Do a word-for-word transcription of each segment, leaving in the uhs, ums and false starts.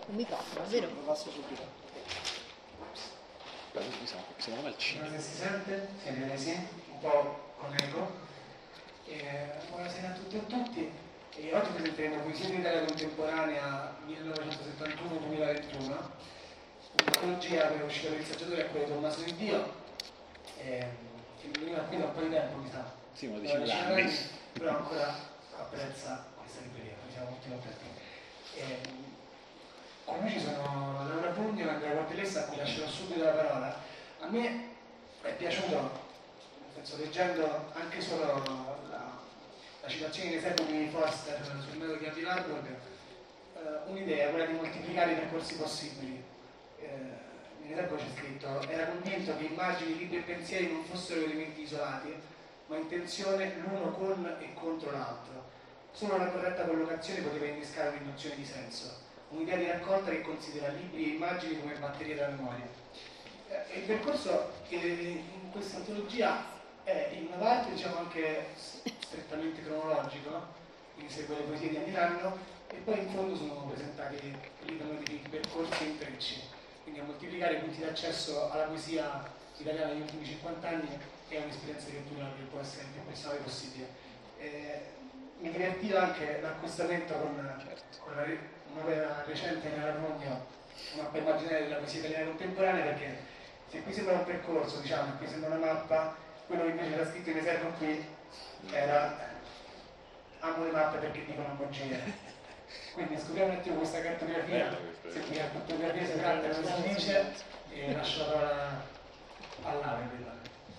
un microfono, vero? Lo passo subito. Siamo al cinema. Buonasera, si sente? Si vede, sì? Un po' con eco. Eh, buonasera a tutte e a tutti. E oggi presenteremo Poesia in Italia Contemporanea millenovecentosettantuno duemilaventuno, un'antologia per uscita per il saggiatore a quello di Tommaso Di Dio, eh, che veniva qui da un po' di tempo, mi sa. Sì, uno dice anni. Però ancora apprezza questa libreria, quindi siamo molto contenti. Eh, con noi ci sono Laura Pugno e Andrea Cortellessa, a cui lascerò subito la parola. A me è piaciuto, nel senso, leggendo anche solo la, la citazione di esempi di Forster sul metodo di Warburg, eh, un'idea, quella di moltiplicare i percorsi possibili. Eh, nell'esempio c'è scritto: era convinto che immagini, libri e pensieri non fossero elementi isolati, ma in tensione l'uno con e contro l'altro. Solo una corretta collocazione poteva innescare un'induzione di senso, un'idea di raccolta che considera libri e immagini come batterie della memoria. Eh, il percorso in questa antologia è in una parte, diciamo, anche strettamente cronologico, quindi segue le poesie di anno in anno, e poi in fondo sono presentati i di percorsi e intrecci, quindi a moltiplicare i punti d'accesso alla poesia italiana negli ultimi cinquanta anni è un'esperienza che dura, che può essere il più personale possibile. Eh, mi divertiva anche l'accostamento con, con la, un'opera recente nella Romagna, una mappa immaginaria della poesia italiana contemporanea, perché se qui sembra un percorso, diciamo, e qui sembra una mappa, quello che invece era scritto in esergo qui era amo le mappe perché dicono bugie. Quindi scopriamo un attimo questa cartografia, se qui la cartografia si tratta come si dice, e lascio la parola a Laura.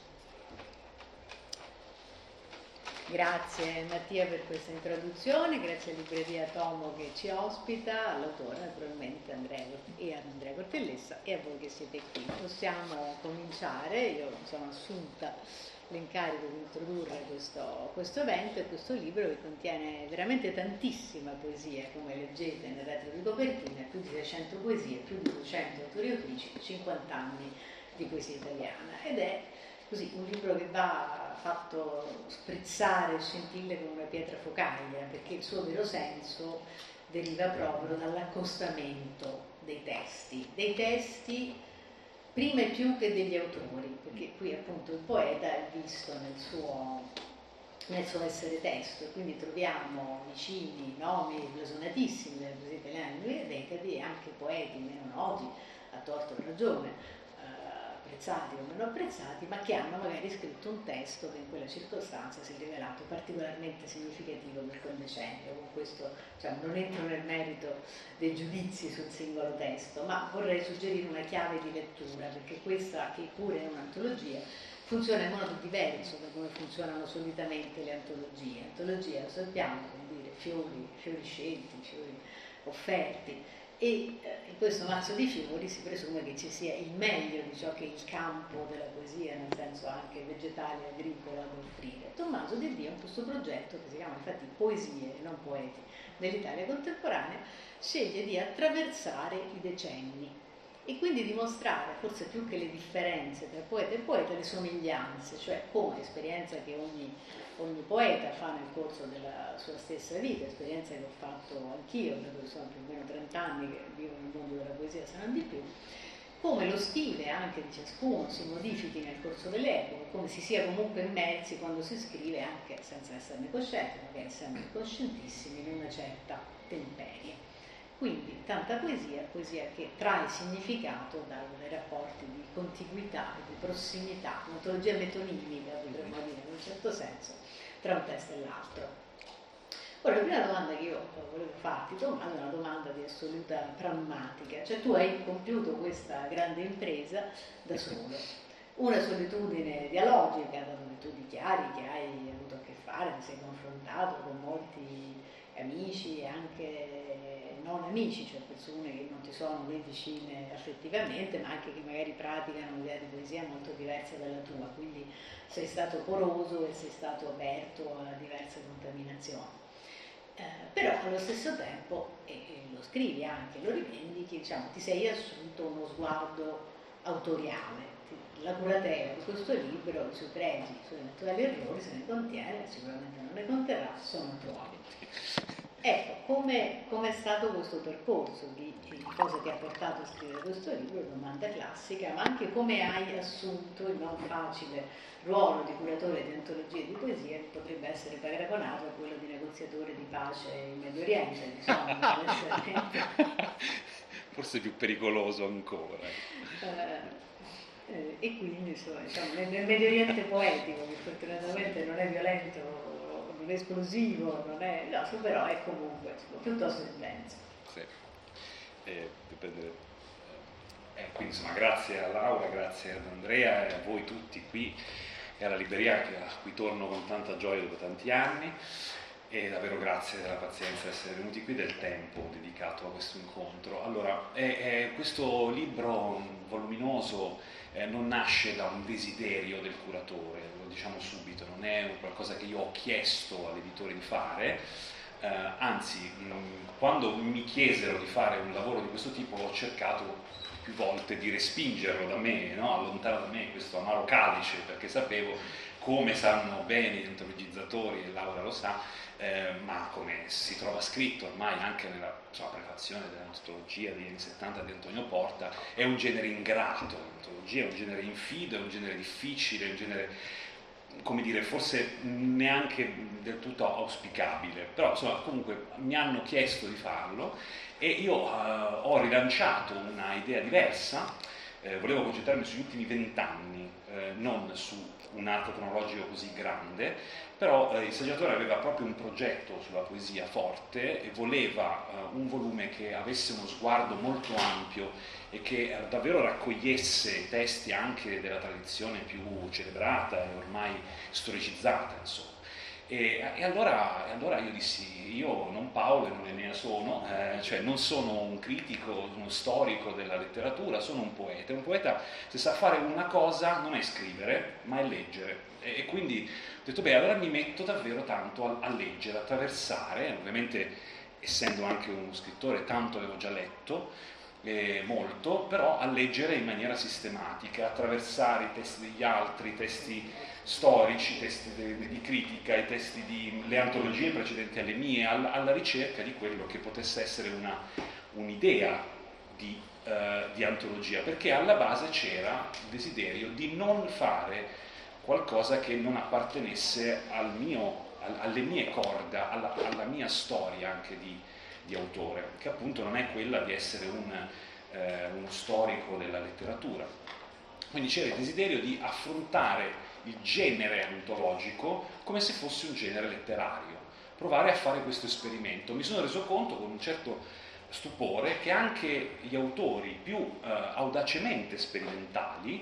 Grazie Mattia per questa introduzione, grazie a Libreria Tomo che ci ospita, all'autore naturalmente Andrea, e ad Andrea Cortellessa e a voi che siete qui. Possiamo cominciare, io mi sono assunta l'incarico di introdurre questo, questo evento e questo libro che contiene veramente tantissima poesia, come leggete nel retro di copertina, più di seicento poesie, più di duecento autori e autrici, cinquanta anni di poesia italiana, ed è così un libro che va fatto sprizzare scintille come una pietra focaglia, perché il suo vero senso deriva proprio dall'accostamento dei testi, dei testi prima e più che degli autori, perché qui appunto il poeta è visto nel suo, nel suo essere testo, e quindi troviamo vicini nomi blasonatissimi della poesia italiana di due decadi e anche poeti meno noti, a torto o ragione, apprezzati o meno apprezzati, ma che hanno magari scritto un testo che in quella circostanza si è rivelato particolarmente significativo per quel decennio. Con questo, diciamo, non entro nel merito dei giudizi sul singolo testo, ma vorrei suggerire una chiave di lettura, perché questa, che pure è un'antologia, funziona in modo diverso da come funzionano solitamente le antologie. Antologia, lo sappiamo, vuol dire fiori, fiori scelti, fiori offerti, e in questo mazzo di fiori si presume che ci sia il meglio di ciò che il campo della poesia, nel senso anche vegetale e agricolo, ad offrire. Tommaso Di Dio, in questo progetto, che si chiama infatti Poesie e non Poeti dell'Italia contemporanea, sceglie di attraversare i decenni e quindi dimostrare, forse più che le differenze tra poeta e poeta, le somiglianze, cioè come esperienza che ogni, ogni poeta fa nel corso della sua stessa vita, esperienza che ho fatto anch'io, perché sono più o meno trent'anni che vivo nel mondo della poesia, se non di più, come lo stile anche di ciascuno si modifichi nel corso delle epoche, come si sia comunque immersi quando si scrive, anche senza esserne coscienti, magari sempre coscientissimi, in una certa temperie. Quindi tanta poesia, poesia che trae significato dai rapporti di contiguità, di prossimità, un'antologia metonimica, potremmo dire in un certo senso, tra un testo e l'altro. Ora, la prima domanda che io volevo farti, Tommaso, è una domanda di assoluta prammatica, cioè tu hai compiuto questa grande impresa da solo, una solitudine dialogica, da dove tu dichiari che hai avuto a che fare, ti sei confrontato con molti amici e anche non amici, cioè persone che non ti sono né vicine affettivamente, ma anche che magari praticano un'idea di poesia molto diversa dalla tua, quindi sei stato poroso e sei stato aperto a diverse contaminazioni. Eh, però allo stesso tempo, e, e lo scrivi anche, lo rivendichi, diciamo, ti sei assunto uno sguardo autoriale. La curatela di questo libro, i suoi pregi, i suoi naturali errori, se ne contiene, sicuramente non ne conterrà, sono tuoi. Ecco, come è stato questo percorso, di, di cosa ti ha portato a scrivere questo libro, domanda classica, ma anche come hai assunto il non facile ruolo di curatore di antologie di poesia, che potrebbe essere paragonato a quello di negoziatore di pace in Medio Oriente, insomma, forse più pericoloso ancora. Eh, eh, e quindi insomma, diciamo, nel, nel Medio Oriente poetico, che fortunatamente non è violento, non è esplosivo, non è, no, però è comunque insomma, piuttosto intenso. Sì. Eh, per prendere, eh, quindi insomma grazie a Laura, grazie ad Andrea e a voi tutti qui e alla libreria a cui torno con tanta gioia dopo tanti anni, e davvero grazie della pazienza di essere venuti qui, del tempo dedicato a questo incontro. Allora, eh, eh, questo libro voluminoso eh, non nasce da un desiderio del curatore, lo diciamo subito, non è qualcosa che io ho chiesto all'editore di fare, eh, anzi mh, quando mi chiesero di fare un lavoro di questo tipo ho cercato più volte di respingerlo da me, no? Allontano da me questo amaro calice, perché sapevo, come sanno bene gli antologizzatori, e Laura lo sa, eh, ma come si trova scritto ormai anche nella sua prefazione dell'antologia degli anni settanta di Antonio Porta, è un genere ingrato, l'antologia è un genere infido, è un genere difficile, è un genere, come dire, forse neanche del tutto auspicabile, però insomma comunque mi hanno chiesto di farlo e io uh, ho rilanciato una idea diversa, eh, volevo concentrarmi sugli ultimi vent'anni, eh, non su un arco cronologico così grande, però eh, il saggiatore aveva proprio un progetto sulla poesia forte e voleva eh, un volume che avesse uno sguardo molto ampio e che eh, davvero raccogliesse testi anche della tradizione più celebrata e ormai storicizzata, insomma. E, e, allora, e allora io dissi, io non Paolo e non ne sono, eh, cioè non sono un critico, uno storico della letteratura, sono un poeta. Un poeta, se sa fare una cosa, non è scrivere, ma è leggere. E, e quindi ho detto, beh, allora mi metto davvero tanto a, a leggere, a attraversare, ovviamente essendo anche uno scrittore, tanto avevo già letto, eh, molto, però a leggere in maniera sistematica, attraversare i testi degli altri, i testi storici, i testi di, di critica, i testi di le antologie precedenti alle mie, alla, alla ricerca di quello che potesse essere una, un'idea di, eh, di antologia, perché alla base c'era il desiderio di non fare qualcosa che non appartenesse al mio, al, alle mie corda, alla, alla mia storia anche di, di autore, che appunto non è quella di essere un, eh, uno storico della letteratura. Quindi c'era il desiderio di affrontare il genere antologico come se fosse un genere letterario, provare a fare questo esperimento. Mi sono reso conto con un certo stupore che anche gli autori più eh, audacemente sperimentali,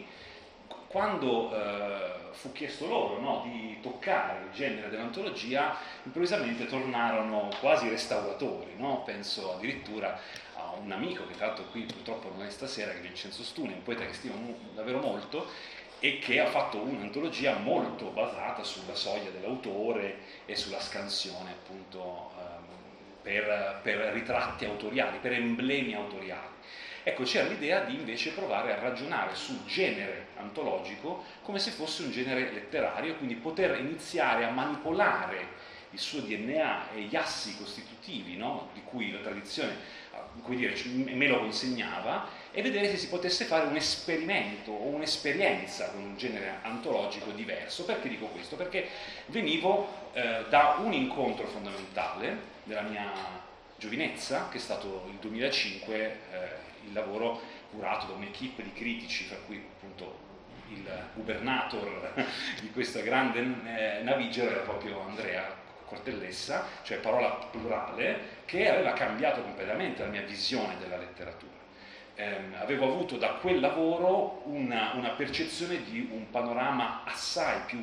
quando eh, fu chiesto loro, no, di toccare il genere dell'antologia, improvvisamente tornarono quasi restauratori, no? Penso addirittura a un amico che tra l'altro qui purtroppo non è stasera, che è Vincenzo Stune, un poeta che stimo davvero molto e che ha fatto un'antologia molto basata sulla soglia dell'autore e sulla scansione appunto ehm, per, per ritratti autoriali, per emblemi autoriali. Ecco, c'era l'idea di invece provare a ragionare sul genere antologico come se fosse un genere letterario, quindi poter iniziare a manipolare il suo D N A e gli assi costitutivi, no? Di cui la tradizione, come dire, me lo consegnava, e vedere se si potesse fare un esperimento o un'esperienza con un genere antologico diverso. Perché dico questo? Perché venivo eh, da un incontro fondamentale della mia giovinezza, che è stato il duemilacinque, eh, il lavoro curato da un'equipe di critici, fra cui appunto il gubernator di questa grande eh, navigera era proprio Andrea Cortellessa, cioè parola plurale, che aveva cambiato completamente la mia visione della letteratura. Eh, avevo avuto da quel lavoro una, una percezione di un panorama assai più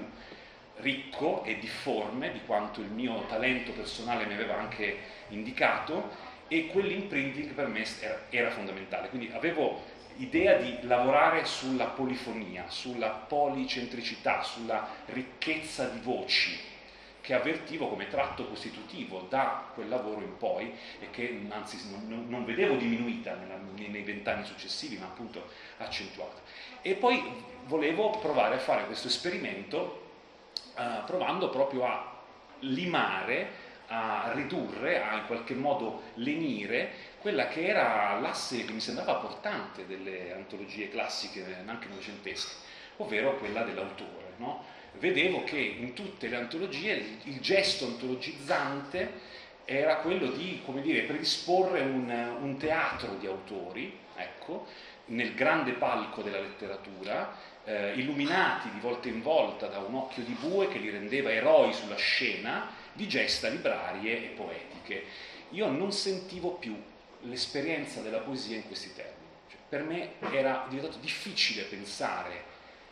ricco e difforme di quanto il mio talento personale mi aveva anche indicato, e quell'imprinting per me era, era fondamentale. Quindi avevo idea di lavorare sulla polifonia, sulla policentricità, sulla ricchezza di voci che avvertivo come tratto costitutivo da quel lavoro in poi e che anzi non, non vedevo diminuita nella, nei vent'anni successivi, ma appunto accentuata. E poi volevo provare a fare questo esperimento eh, provando proprio a limare, a ridurre, a in qualche modo lenire quella che era l'asse che mi sembrava portante delle antologie classiche, anche novecentesche, ovvero quella dell'autore, no? Vedevo che in tutte le antologie il, il gesto antologizzante era quello di, come dire, predisporre un, un teatro di autori, ecco, nel grande palco della letteratura, eh, illuminati di volta in volta da un occhio di bue che li rendeva eroi sulla scena di gesta librarie e poetiche. Io non sentivo più l'esperienza della poesia in questi termini. Cioè, per me era diventato difficile pensare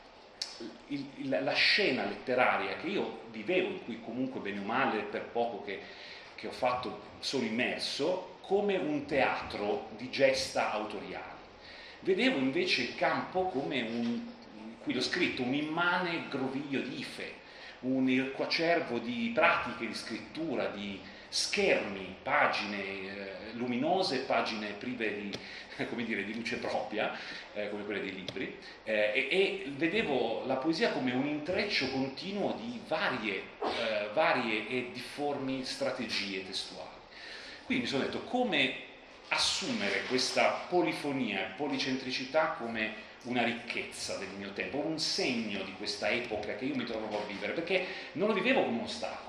il, il, la scena letteraria che io vivevo, in cui comunque bene o male per poco che, che ho fatto sono immerso, come un teatro di gesta autoriali. Vedevo invece il campo come un, qui l'ho scritto, un immane groviglio di ife, un ircoacervo di pratiche di scrittura, di schermi, pagine eh, luminose, pagine prive di, come dire, di luce propria, eh, come quelle dei libri, eh, e, e vedevo la poesia come un intreccio continuo di varie, eh, varie e difformi strategie testuali. Quindi mi sono detto come assumere questa polifonia e policentricità come una ricchezza del mio tempo, un segno di questa epoca che io mi trovavo a vivere, perché non lo vivevo come un ostacolo.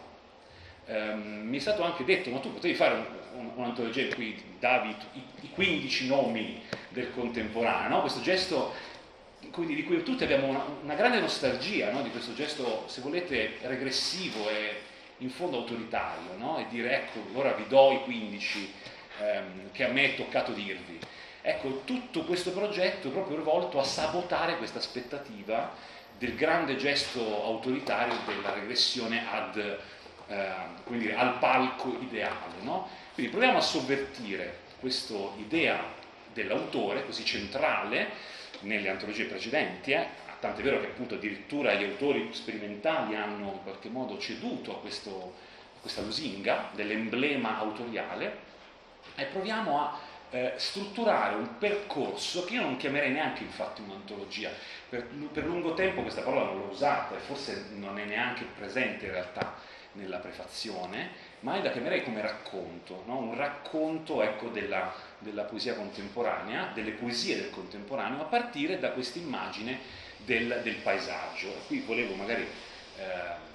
Um, mi è stato anche detto, ma tu potevi fare un, un, un'antologia in cui davi i, i quindici nomi del contemporaneo, no? Questo gesto quindi, di cui tutti abbiamo una, una grande nostalgia, no? Di questo gesto, se volete, regressivo e in fondo autoritario, no? E dire ecco, ora vi do i quindici ehm, che a me è toccato dirvi. Ecco, tutto questo progetto è proprio rivolto a sabotare questa aspettativa del grande gesto autoritario della regressione ad Eh, come dire, al palco ideale, no? Quindi proviamo a sovvertire questa idea dell'autore così centrale nelle antologie precedenti, eh? Tant'è vero che appunto addirittura gli autori sperimentali hanno in qualche modo ceduto a, questo, a questa lusinga dell'emblema autoriale, e proviamo a eh, strutturare un percorso che io non chiamerei neanche infatti un'antologia. Per, per lungo tempo questa parola non l'ho usata e forse non è neanche presente in realtà nella prefazione, ma io la chiamerei come racconto, no? Un racconto, ecco, della, della poesia contemporanea, delle poesie del contemporaneo, a partire da questa immagine del, del paesaggio. E qui volevo magari eh,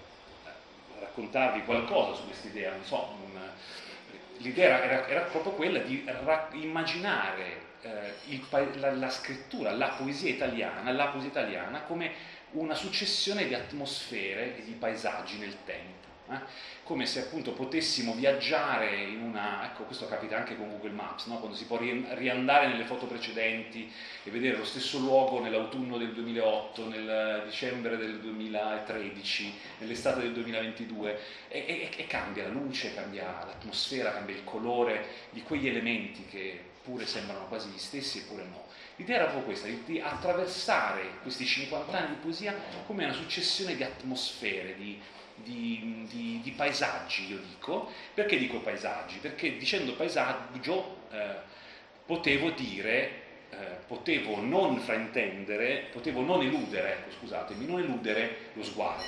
raccontarvi qualcosa su questa idea, non so, un, l'idea era, era proprio quella di ra- immaginare eh, il, la, la scrittura, la poesia italiana, la poesia italiana come una successione di atmosfere e di paesaggi nel tempo. Eh? Come se appunto potessimo viaggiare in una, ecco, questo capita anche con Google Maps, no? Quando si può ri- riandare nelle foto precedenti e vedere lo stesso luogo nell'autunno del duemilaotto, nel dicembre del duemilatredici, nell'estate del duemilaventidue, e, e, e cambia la luce, cambia l'atmosfera, cambia il colore di quegli elementi che pure sembrano quasi gli stessi eppure no. L'idea era proprio questa, di attraversare questi cinquanta anni di poesia come una successione di atmosfere, di Di, di, di paesaggi, io dico. Perché dico paesaggi? Perché dicendo paesaggio eh, potevo dire, eh, potevo non fraintendere, potevo non eludere, ecco, scusatemi, non eludere lo sguardo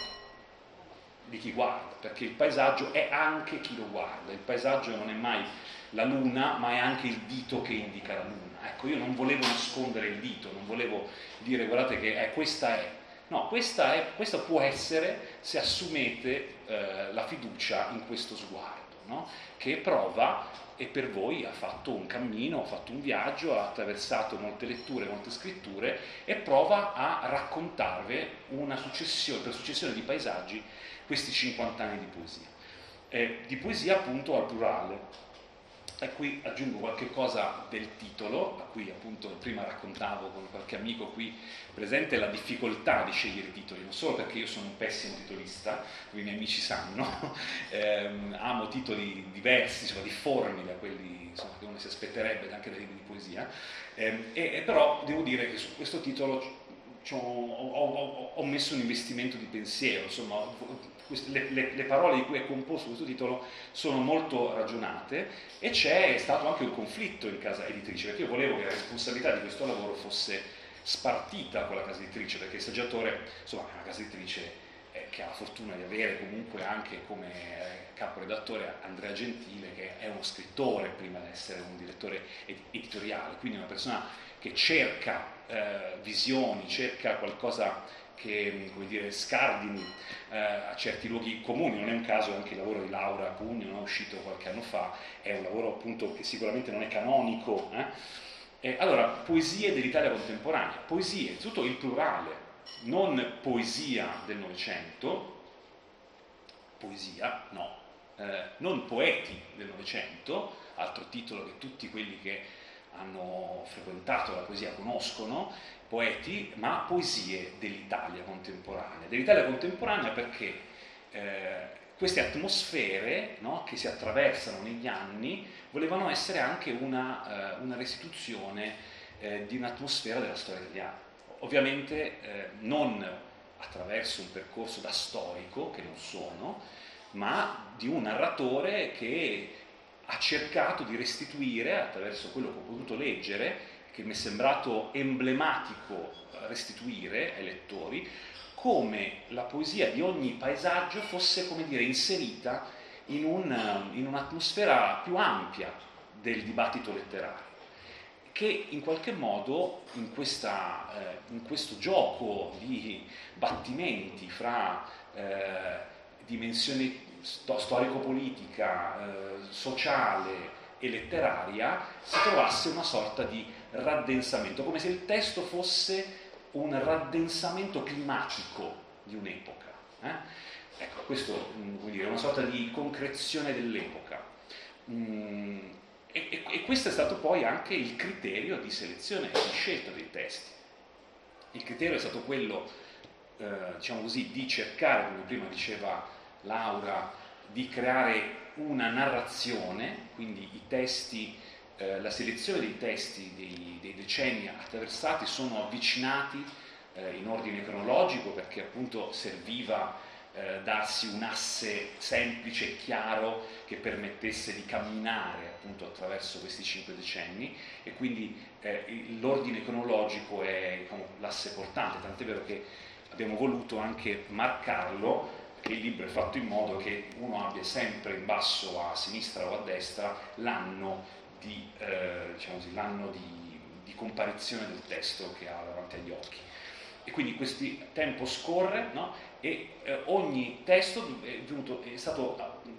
di chi guarda, perché il paesaggio è anche chi lo guarda. Il paesaggio non è mai la luna, ma è anche il dito che indica la luna. Ecco, io non volevo nascondere il dito, non volevo dire guardate che eh, questa è. No, questa, è, questa può essere se assumete eh, la fiducia in questo sguardo, no? Che prova e per voi ha fatto un cammino, ha fatto un viaggio, ha attraversato molte letture, molte scritture e prova a raccontarvi una successione, per successione di paesaggi, questi cinquanta anni di poesia. Eh, di poesia appunto al plurale. E qui aggiungo qualche cosa del titolo, a cui appunto prima raccontavo con qualche amico qui presente la difficoltà di scegliere i titoli, non solo perché io sono un pessimo titolista, come i miei amici sanno, ehm, amo titoli diversi, insomma, difformi da quelli, insomma, che uno si aspetterebbe anche dai libri di poesia, ehm, e, e però devo dire che su questo titolo Ho, ho, ho messo un investimento di pensiero, insomma, queste, le, le, le parole di cui è composto questo titolo sono molto ragionate e c'è stato anche un conflitto in casa editrice, perché io volevo che la responsabilità di questo lavoro fosse spartita con la casa editrice, perché il saggiatore, insomma, è una casa editrice eh, che ha la fortuna di avere comunque anche come eh, caporedattore Andrea Gentile, che è uno scrittore prima di essere un direttore ed- editoriale, quindi una persona che cerca eh, visioni, cerca qualcosa che, come dire, scardini eh, a certi luoghi comuni. Non è un caso anche il lavoro di Laura Pugno, no? Uscito qualche anno fa, è un lavoro appunto che sicuramente non è canonico. Eh? Eh, allora, poesie dell'Italia contemporanea, poesie, tutto il plurale, non poesia del Novecento, poesia, no, eh, non poeti del Novecento, altro titolo che tutti quelli che hanno frequentato la poesia conoscono, poeti, ma poesie dell'Italia contemporanea. Dell'Italia contemporanea perché eh, queste atmosfere, no, che si attraversano negli anni volevano essere anche una, eh, una restituzione eh, di un'atmosfera della storia italiana. Ovviamente eh, non attraverso un percorso da storico, che non sono, ma di un narratore che ha cercato di restituire, attraverso quello che ho potuto leggere, che mi è sembrato emblematico restituire ai lettori, come la poesia di ogni paesaggio fosse, come dire, inserita in, un, in un'atmosfera più ampia del dibattito letterario, che in qualche modo in, questa, eh, in questo gioco di battimenti fra eh, dimensione storico-politica, eh, sociale e letteraria si trovasse una sorta di raddensamento, come se il testo fosse un raddensamento climatico di un'epoca. Eh? Ecco, questo vuol dire una sorta di concrezione dell'epoca. Mm, e, e, e questo è stato poi anche il criterio di selezione e di scelta dei testi. Il criterio è stato quello, eh, diciamo così, di cercare, come prima diceva Laura, di creare una narrazione, quindi i testi, eh, la selezione dei testi dei, dei decenni attraversati sono avvicinati eh, in ordine cronologico, perché appunto serviva eh, darsi un asse semplice e chiaro che permettesse di camminare appunto attraverso questi cinque decenni, e quindi eh, l'ordine cronologico è, diciamo, l'asse portante, tant'è vero che abbiamo voluto anche marcarlo, che il libro è fatto in modo che uno abbia sempre in basso a sinistra o a destra l'anno di, eh, diciamo così, l'anno di, di comparizione del testo che ha davanti agli occhi. E quindi questo tempo scorre, no? E eh, ogni testo è, venuto, è stato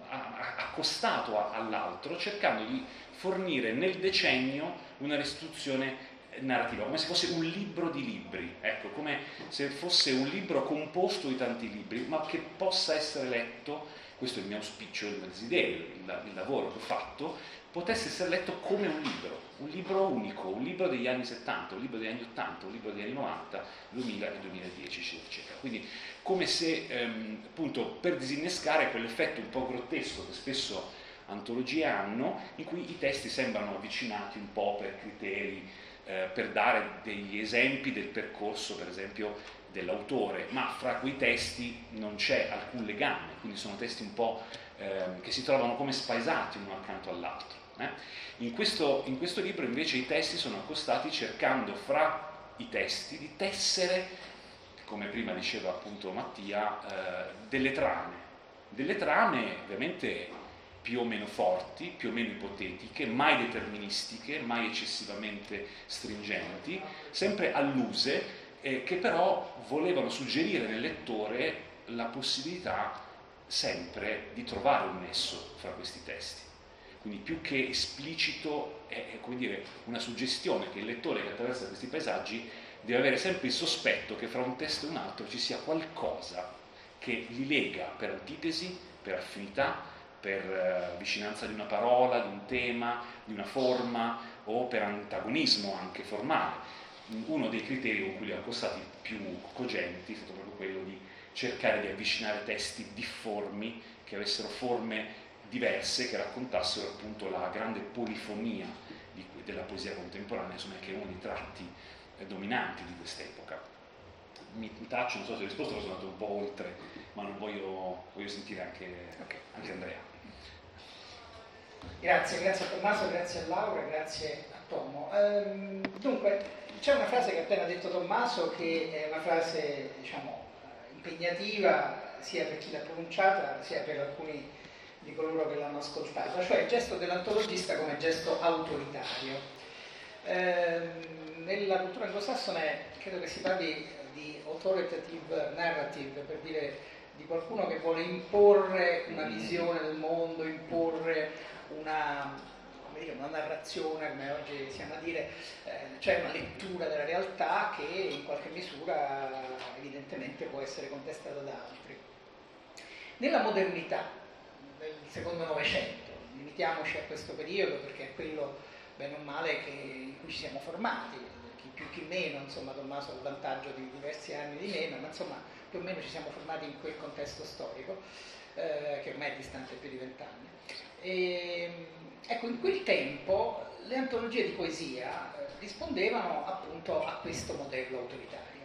accostato a, all'altro, cercando di fornire nel decennio una restituzione narrativa, come se fosse un libro di libri, ecco, come se fosse un libro composto di tanti libri, ma che possa essere letto, questo è il mio auspicio, il mio desiderio, il, il lavoro che ho fatto, potesse essere letto come un libro, un libro unico, un libro degli anni settanta, un libro degli anni ottanta, un libro degli anni novanta, duemila e duemiladieci, eccetera. Quindi come se, ehm, appunto, per disinnescare quell'effetto un po' grottesco che spesso antologie hanno, in cui i testi sembrano avvicinati un po' per criteri, eh, per dare degli esempi del percorso, per esempio, dell'autore, ma fra quei testi non c'è alcun legame, quindi sono testi un po' eh, che si trovano come spaesati uno accanto all'altro. Eh? In, questo, in questo libro invece i testi sono accostati cercando fra i testi di tessere, come prima diceva appunto Mattia, eh, delle trame, delle trame ovviamente più o meno forti, più o meno ipotetiche, mai deterministiche, mai eccessivamente stringenti, sempre alluse, eh, che però volevano suggerire nel lettore la possibilità sempre di trovare un nesso fra questi testi. Quindi più che esplicito è, è come dire, una suggestione che il lettore che attraversa questi paesaggi deve avere sempre il sospetto che fra un testo e un altro ci sia qualcosa che li lega per antitesi, per affinità, per eh, vicinanza di una parola, di un tema, di una forma, o per antagonismo anche formale. Uno dei criteri con cui li ho accostati più cogenti è stato proprio quello di cercare di avvicinare testi difformi, che avessero forme diverse, che raccontassero appunto la grande polifonia di, della poesia contemporanea, insomma, che è uno dei tratti eh, dominanti di quest'epoca. Mi taccio, non so se ho risposto, sono andato un po' oltre, ma non voglio, voglio sentire anche, okay. anche Andrea. Grazie, grazie a Tommaso, grazie a Laura, grazie a Tomo. Ehm, dunque, c'è una frase che ha appena detto Tommaso, che è una frase, diciamo, impegnativa, sia per chi l'ha pronunciata sia per alcuni di coloro che l'hanno ascoltata, cioè il gesto dell'antologista come gesto autoritario. Eh, nella cultura anglosassone credo che si parli di authoritative narrative, per dire di qualcuno che vuole imporre una visione del mondo, imporre una, come dire, una narrazione, come oggi siamo a dire, eh, cioè una lettura della realtà che in qualche misura evidentemente può essere contestata da altri. Nella modernità del secondo Novecento, limitiamoci a questo periodo perché è quello bene o male che, in cui ci siamo formati, chi più chi meno, insomma Tommaso ha il vantaggio di diversi anni di meno, ma insomma più o meno ci siamo formati in quel contesto storico, eh, che ormai è distante più di vent'anni. E, ecco, in quel tempo le antologie di poesia eh, rispondevano appunto a questo modello autoritario.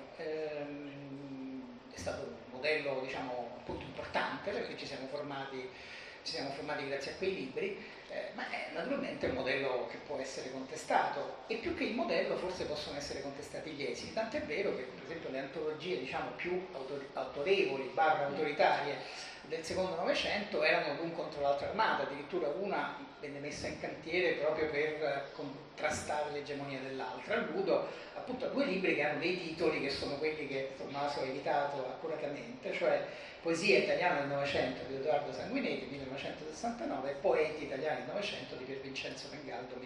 Ehm, è stato un modello, diciamo, appunto importante perché ci siamo formati Ci siamo formati grazie a quei libri, eh, ma è naturalmente un modello che può essere contestato e più che il modello forse possono essere contestati gli esiti, tant'è vero che per esempio le antologie diciamo più autor- autorevoli, barra autoritarie del secondo Novecento erano l'un contro l'altra armata, addirittura una venne messa in cantiere proprio per contrastare l'egemonia dell'altra. Alludo appunto a due libri che hanno dei titoli che sono quelli che Tommaso ha evitato accuratamente, cioè Poesia italiana del Novecento di Edoardo Sanguinetti, millenovecentosessantanove, e Poeti italiani del Novecento di Pier Vincenzo Mengaldo,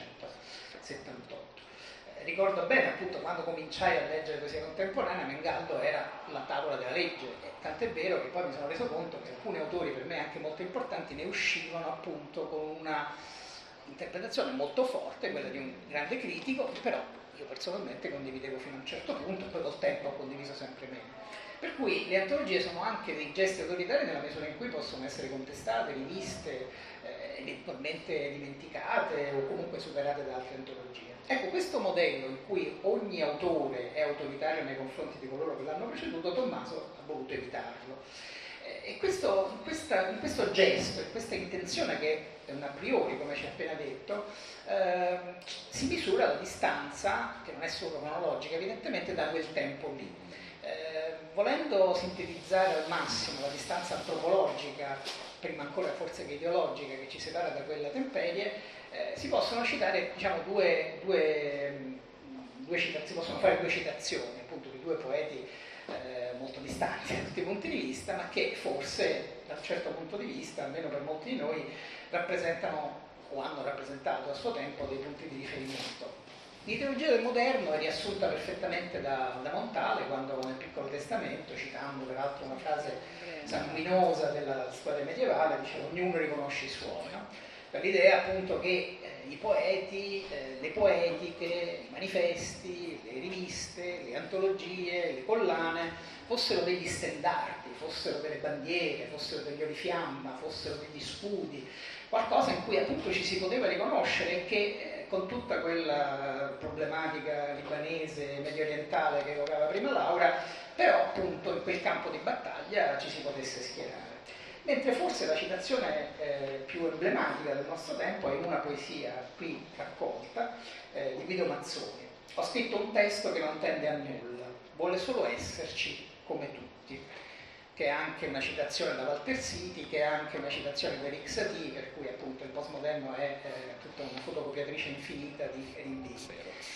millenovecentosettantotto. Eh, ricordo bene, appunto, quando cominciai a leggere poesia contemporanea, Mengaldo era la tavola della legge, e tant'è vero che poi mi sono reso conto che alcuni autori, per me anche molto importanti, ne uscivano appunto con una interpretazione molto forte, quella di un grande critico, che però io personalmente condividevo fino a un certo punto, e poi col tempo ho condiviso sempre meno. Per cui le antologie sono anche dei gesti autoritari nella misura in cui possono essere contestate, riviste, eh, eventualmente dimenticate o comunque superate da altre antologie. Ecco, questo modello in cui ogni autore è autoritario nei confronti di coloro che l'hanno preceduto, Tommaso ha voluto evitarlo. Eh, e questo, in, questa, in questo gesto, in questa intenzione che è un a priori, come ci ha appena detto, eh, si misura la distanza, che non è solo cronologica, evidentemente da quel tempo lì. Eh, volendo sintetizzare al massimo la distanza antropologica, prima ancora forse che ideologica, che ci separa da quella temperie, eh, si possono citare diciamo, due, due, due cita- si possono fare due citazioni appunto di due poeti eh, molto distanti da tutti i punti di vista, ma che forse da un certo punto di vista, almeno per molti di noi, rappresentano o hanno rappresentato a suo tempo dei punti di riferimento. L'ideologia del moderno è riassunta perfettamente da, da Montale quando nel Piccolo Testamento, citando peraltro una frase sanguinosa della storia medievale, dice ognuno riconosce i suoi, no? Per l'idea appunto che eh, i poeti, eh, le poetiche, i manifesti, le riviste, le antologie, le collane fossero degli stendardi, fossero delle bandiere, fossero degli orifiamma, fossero degli scudi, qualcosa in cui appunto ci si poteva riconoscere e che eh, con tutta quella problematica libanese, medio orientale che evocava prima Laura, però appunto in quel campo di battaglia ci si potesse schierare. Mentre forse la citazione eh, più emblematica del nostro tempo è in una poesia qui raccolta eh, di Guido Mazzoni. Ho scritto un testo che non tende a nulla, vuole solo esserci come tutti, che è anche una citazione da Walter Siti, che è anche una citazione da Eric Satie, per cui appunto il postmoderno è eh, tutta una fotocopiatrice infinita di rimbi.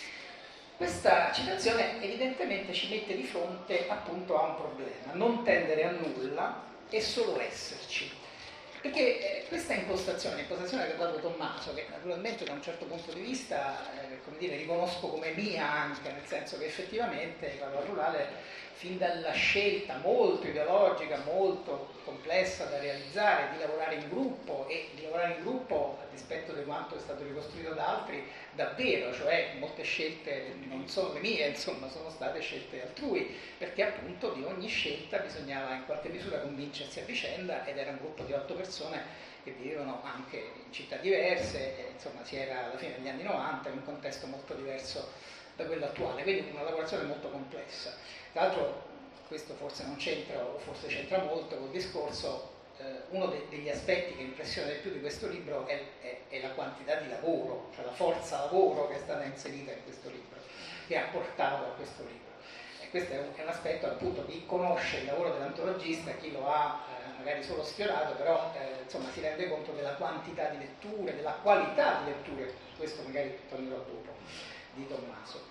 Questa citazione evidentemente ci mette di fronte appunto a un problema, non tendere a nulla e solo esserci. Perché eh, questa impostazione, l'impostazione che ha dato Tommaso, che naturalmente da un certo punto di vista, eh, come dire, riconosco come mia anche, nel senso che effettivamente parlo al rurale, fin dalla scelta molto ideologica, molto complessa da realizzare, di lavorare in gruppo e di lavorare in gruppo a dispetto di quanto è stato ricostruito da altri, davvero, cioè molte scelte non sono le mie, insomma, sono state scelte altrui, perché appunto di ogni scelta bisognava in qualche misura convincersi a vicenda ed era un gruppo di otto persone che vivevano anche in città diverse, e, insomma si era alla fine degli anni novanta in un contesto molto diverso da quello attuale, quindi una lavorazione molto complessa. Tra l'altro questo forse non c'entra, o forse c'entra molto col discorso, eh, uno de- degli aspetti che impressiona di più di questo libro è, è, è la quantità di lavoro, cioè la forza lavoro che è stata inserita in questo libro, che ha portato a questo libro. questo è un, è un aspetto appunto chi conosce il lavoro dell'antologista, chi lo ha eh, magari solo sfiorato, però eh, insomma si rende conto della quantità di letture, della qualità di letture, questo magari tornerò dopo, di Tommaso.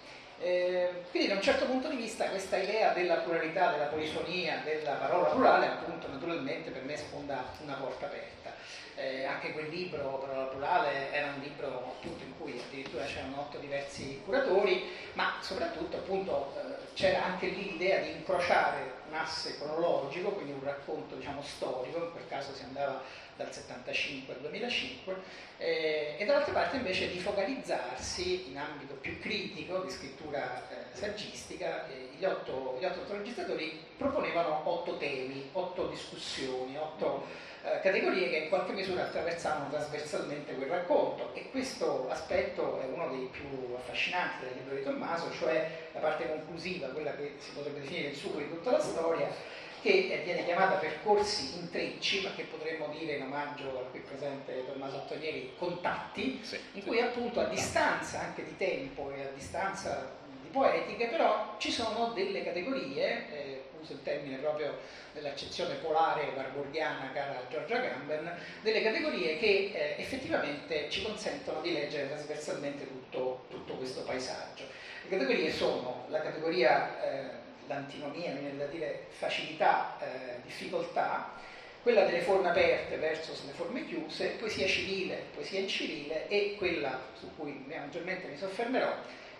Eh, quindi da un certo punto di vista questa idea della pluralità, della polifonia, della parola plurale appunto naturalmente per me sfonda una porta aperta. Eh, anche quel libro, Parola Plurale, era un libro appunto in cui addirittura c'erano otto diversi curatori, ma soprattutto appunto eh, c'era anche lì l'idea di incrociare un asse cronologico, quindi un racconto diciamo storico, in quel caso si andava dal settantacinque al duemilacinque, eh, e dall'altra parte invece di focalizzarsi in ambito più critico di scrittura eh, saggistica. Eh, gli otto, gli otto antologistatori proponevano otto temi, otto discussioni, otto Eh, categorie che in qualche misura attraversavano trasversalmente quel racconto, e questo aspetto è uno dei più affascinanti del libro di Tommaso, cioè la parte conclusiva, quella che si potrebbe definire il succo di tutta la storia, che viene chiamata percorsi intrecci, ma che potremmo dire in omaggio al qui presente Tommaso Antonieri contatti, sì, in cui appunto a distanza anche di tempo e a distanza di poetiche, però ci sono delle categorie, eh, uso il termine proprio dell'accezione polare warburgiana cara a Giorgia Gamben, delle categorie che eh, effettivamente ci consentono di leggere trasversalmente tutto, tutto questo paesaggio. Le categorie sono la categoria, eh, l'antinomia, mi viene da dire facilità, eh, difficoltà, quella delle forme aperte versus le forme chiuse, poesia civile, poesia incirile, e quella su cui maggiormente mi soffermerò,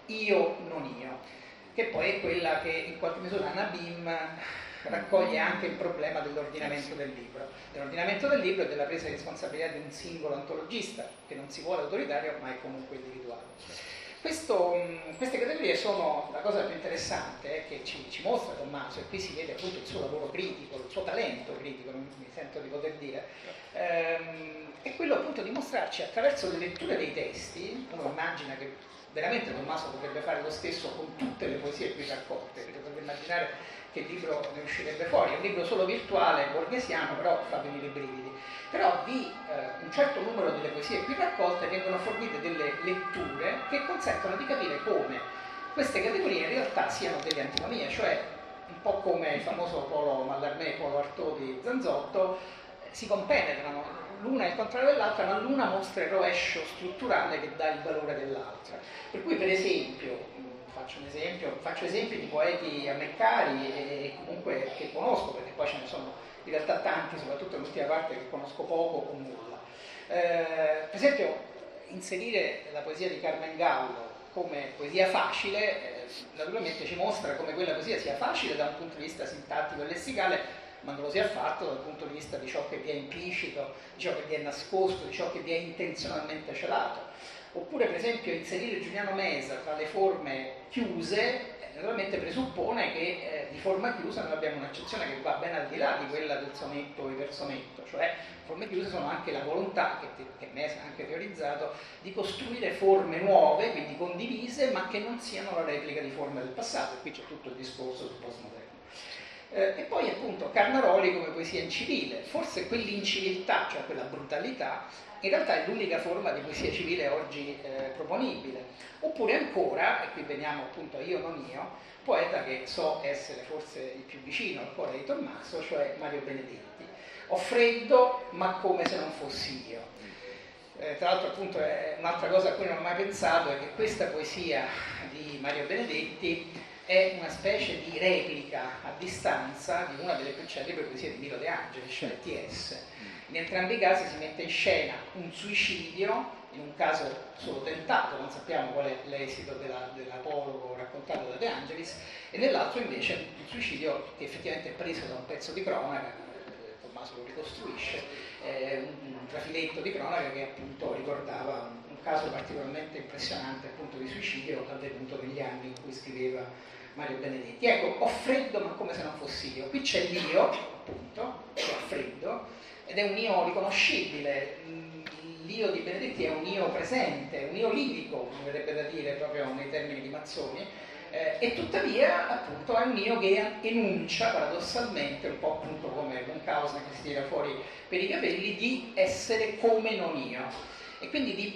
io non io, che poi è quella che in qualche misura Anna Bim raccoglie anche il problema dell'ordinamento del libro, dell'ordinamento del libro e della presa di responsabilità di un singolo antologista, che non si vuole autoritario ma è comunque individuale. Questo, queste categorie sono la cosa più interessante eh, che ci, ci mostra Tommaso, e qui si vede appunto il suo lavoro critico, il suo talento critico, mi sento di poter dire, ehm, è quello appunto di mostrarci attraverso le letture dei testi. Uno immagina che veramente Tommaso potrebbe fare lo stesso con tutte le poesie qui raccolte, potrebbe immaginare che il libro ne uscirebbe fuori, è un libro solo virtuale, borghesiano, però fa venire i brividi. Però di eh, un certo numero delle poesie qui raccolte vengono fornite delle letture che consentono di capire come queste categorie in realtà siano delle antinomie, cioè un po' come il famoso Polo Mallarmé, Polo Artaud di Zanzotto, eh, si compenetrano, l'una è il contrario dell'altra, ma l'una mostra il rovescio strutturale che dà il valore dell'altra. Per cui per esempio, faccio un esempio, faccio esempi di poeti a me cari e comunque che conosco, perché poi ce ne sono in realtà tanti, soprattutto nell'ultima parte che conosco poco o nulla. Eh, per esempio, inserire la poesia di Carmen Gallo come poesia facile, eh, naturalmente ci mostra come quella poesia sia facile da un punto di vista sintattico e lessicale, ma non lo sia affatto dal punto di vista di ciò che vi è implicito, di ciò che vi è nascosto, di ciò che vi è intenzionalmente celato. Oppure per esempio inserire Giuliano Mesa tra le forme chiuse eh, naturalmente presuppone che eh, di forma chiusa noi abbiamo un'accezione che va ben al di là di quella del sonetto o ipersonetto, cioè forme chiuse sono anche la volontà, che, che Mesa ha anche teorizzato, di costruire forme nuove, quindi condivise, ma che non siano la replica di forme del passato, e qui c'è tutto il discorso sul postmoderno. Eh, e poi appunto Carnaroli come poesia incivile, forse quell'inciviltà, cioè quella brutalità, in realtà è l'unica forma di poesia civile oggi eh, proponibile. Oppure ancora, e qui veniamo appunto a Io non io, poeta che so essere forse il più vicino al cuore di Tommaso, cioè Mario Benedetti. Ho freddo, ma come se non fossi io. Eh, tra l'altro appunto è un'altra cosa a cui non ho mai pensato, è che questa poesia di Mario Benedetti è una specie di replica a distanza di una delle più celebri poesie di Milo De Angelis, cioè T S. In entrambi i casi si mette in scena un suicidio, in un caso solo tentato, non sappiamo qual è l'esito della, dell'apologo raccontato da De Angelis, e nell'altro invece un suicidio che effettivamente è preso da un pezzo di cronaca, eh, Tommaso lo ricostruisce, eh, un, un trafiletto di cronaca che appunto ricordava un, un caso particolarmente impressionante appunto di suicidio avvenuto negli anni in cui scriveva Mario Benedetti. Ecco, ho freddo ma come se non fossi io. Qui c'è l'io, appunto, che ha freddo, ed è un io riconoscibile. L'io di Benedetti è un io presente, un io lirico, mi verrebbe da dire proprio nei termini di Mazzoni, eh, e tuttavia appunto è un io che enuncia paradossalmente, un po' appunto come Munchausen che si tira fuori per i capelli, di essere come non io, e quindi di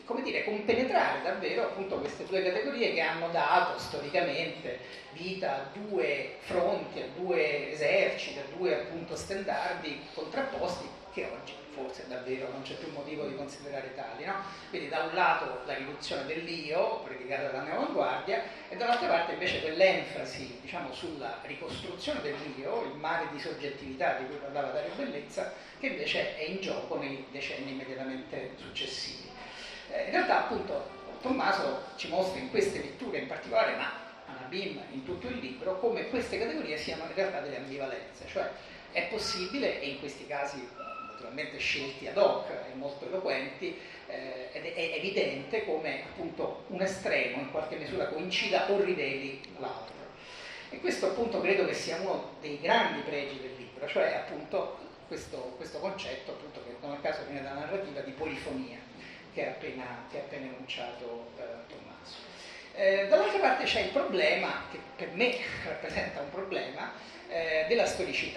come dire, compenetrare davvero appunto queste due categorie che hanno dato storicamente vita a due fronti, a due eserciti, a due appunto standardi contrapposti che oggi forse davvero non c'è più motivo di considerare tali, no? Quindi da un lato la riduzione dell'io, predicata dalla neoavanguardia, e dall'altra parte invece quell'enfasi, diciamo, sulla ricostruzione dell'io, il mare di soggettività di cui parlava Dario Bellezza, che invece è in gioco nei decenni immediatamente successivi. Eh, in realtà appunto Tommaso ci mostra in queste letture in particolare, ma Anna Bim in tutto il libro, come queste categorie siano in realtà delle ambivalenze, cioè è possibile, e in questi casi naturalmente scelti ad hoc e molto eloquenti, eh, ed è evidente come appunto un estremo in qualche misura coincida o riveli l'altro. E questo appunto credo che sia uno dei grandi pregi del libro, cioè appunto questo, questo concetto appunto che non a caso viene dalla narrativa di polifonia che ha appena, che ha appena enunciato eh, Tommaso. Eh, dall'altra parte c'è il problema, che per me rappresenta un problema, eh, della storicità.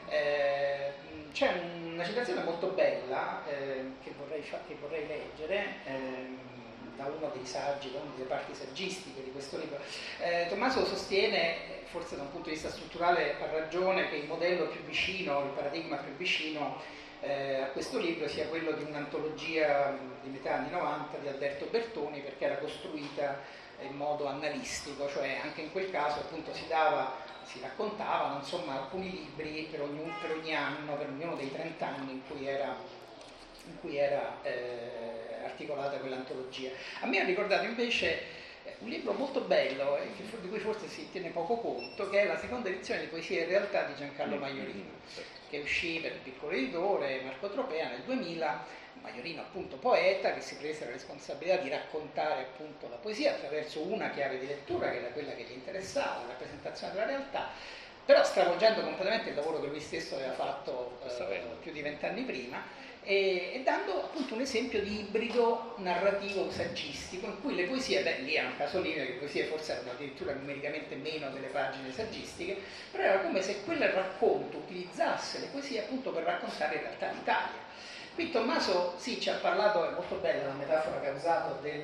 Eh, c'è una citazione molto bella eh, che, vorrei fa- che vorrei leggere eh, da uno dei saggi, da una delle parti saggistiche di questo libro. Eh, Tommaso sostiene, forse da un punto di vista strutturale ha ragione, che il modello più vicino, il paradigma più vicino eh, a questo libro sia quello di un'antologia di metà anni novanta di Alberto Bertoni, perché era costruita in modo analistico, cioè anche in quel caso appunto si dava si raccontavano insomma alcuni libri per, ogni, per ogni anno, per ognuno dei trenta anni in cui era, in cui era eh, articolata quell'antologia. A me ha ricordato invece eh, un libro molto bello, eh, che, di cui forse si tiene poco conto, che è la seconda edizione di Poesia in realtà di Giancarlo Maiorino, che uscì per il piccolo editore Marco Tropea nel duemila. Maiorino appunto poeta che si prese la responsabilità di raccontare appunto la poesia attraverso una chiave di lettura che era quella che gli interessava, la rappresentazione della realtà, però stravolgendo completamente il lavoro che lui stesso aveva fatto eh, più di vent'anni prima e, e dando appunto un esempio di ibrido narrativo saggistico in cui le poesie, beh lì era un caso limite, le poesie forse erano addirittura numericamente meno delle pagine saggistiche, però era come se quel racconto utilizzasse le poesie appunto per raccontare in realtà l'Italia. Qui Tommaso sì, ci ha parlato, è molto bella la metafora che ha usato del,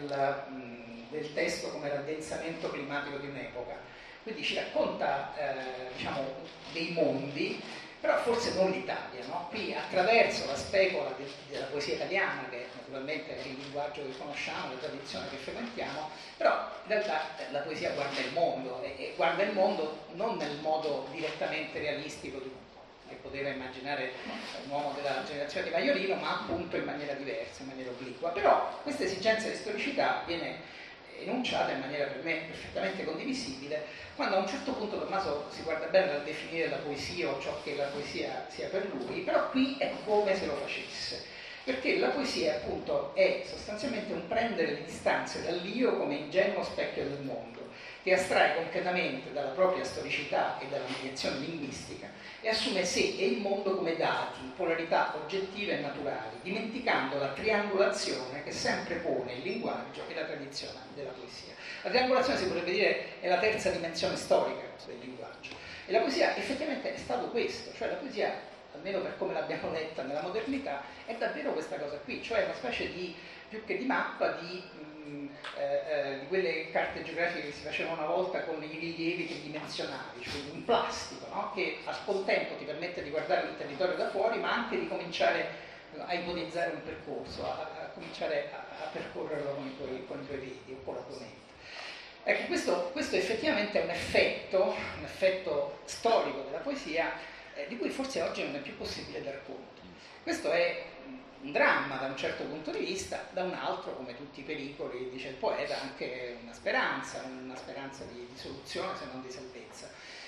mh, del testo come raddensamento climatico di un'epoca, quindi ci racconta eh, diciamo, dei mondi, però forse non l'Italia, no? Qui attraverso la specola de, della poesia italiana, che naturalmente è il linguaggio che conosciamo, la tradizione che frequentiamo, però in realtà la poesia guarda il mondo e, e guarda il mondo non nel modo direttamente realistico di che poteva immaginare un uomo della generazione di Maiorino, ma appunto in maniera diversa, in maniera obliqua. Però questa esigenza di storicità viene enunciata in maniera per me perfettamente condivisibile, quando a un certo punto Tommaso si guarda bene dal definire la poesia o ciò che la poesia sia per lui, però qui è come se lo facesse, perché la poesia appunto è sostanzialmente un prendere le distanze dall'io come ingenuo specchio del mondo, che astrae concretamente dalla propria storicità e dalla mediazione linguistica e assume sé e il mondo come dati, polarità oggettive e naturali, dimenticando la triangolazione che sempre pone il linguaggio e la tradizione della poesia. La triangolazione si potrebbe dire è la terza dimensione storica del linguaggio. E la poesia effettivamente è stato questo, cioè la poesia, almeno per come l'abbiamo letta nella modernità, è davvero questa cosa qui, cioè una specie di, più che di mappa, di... Eh, eh, di quelle carte geografiche che si facevano una volta con i rilievi tridimensionali, cioè un plastico, no? Che al contempo ti permette di guardare il territorio da fuori, ma anche di cominciare a ipotizzare un percorso, a, a cominciare a, a percorrerlo con i, tuoi, con i tuoi piedi o con la tua mente. Ecco, questo, questo effettivamente è un effetto, un effetto storico della poesia eh, di cui forse oggi non è più possibile dar conto. Questo è un dramma da un certo punto di vista, da un altro, come tutti i pericoli, dice il poeta, anche una speranza, una speranza di, di soluzione se non di salvezza.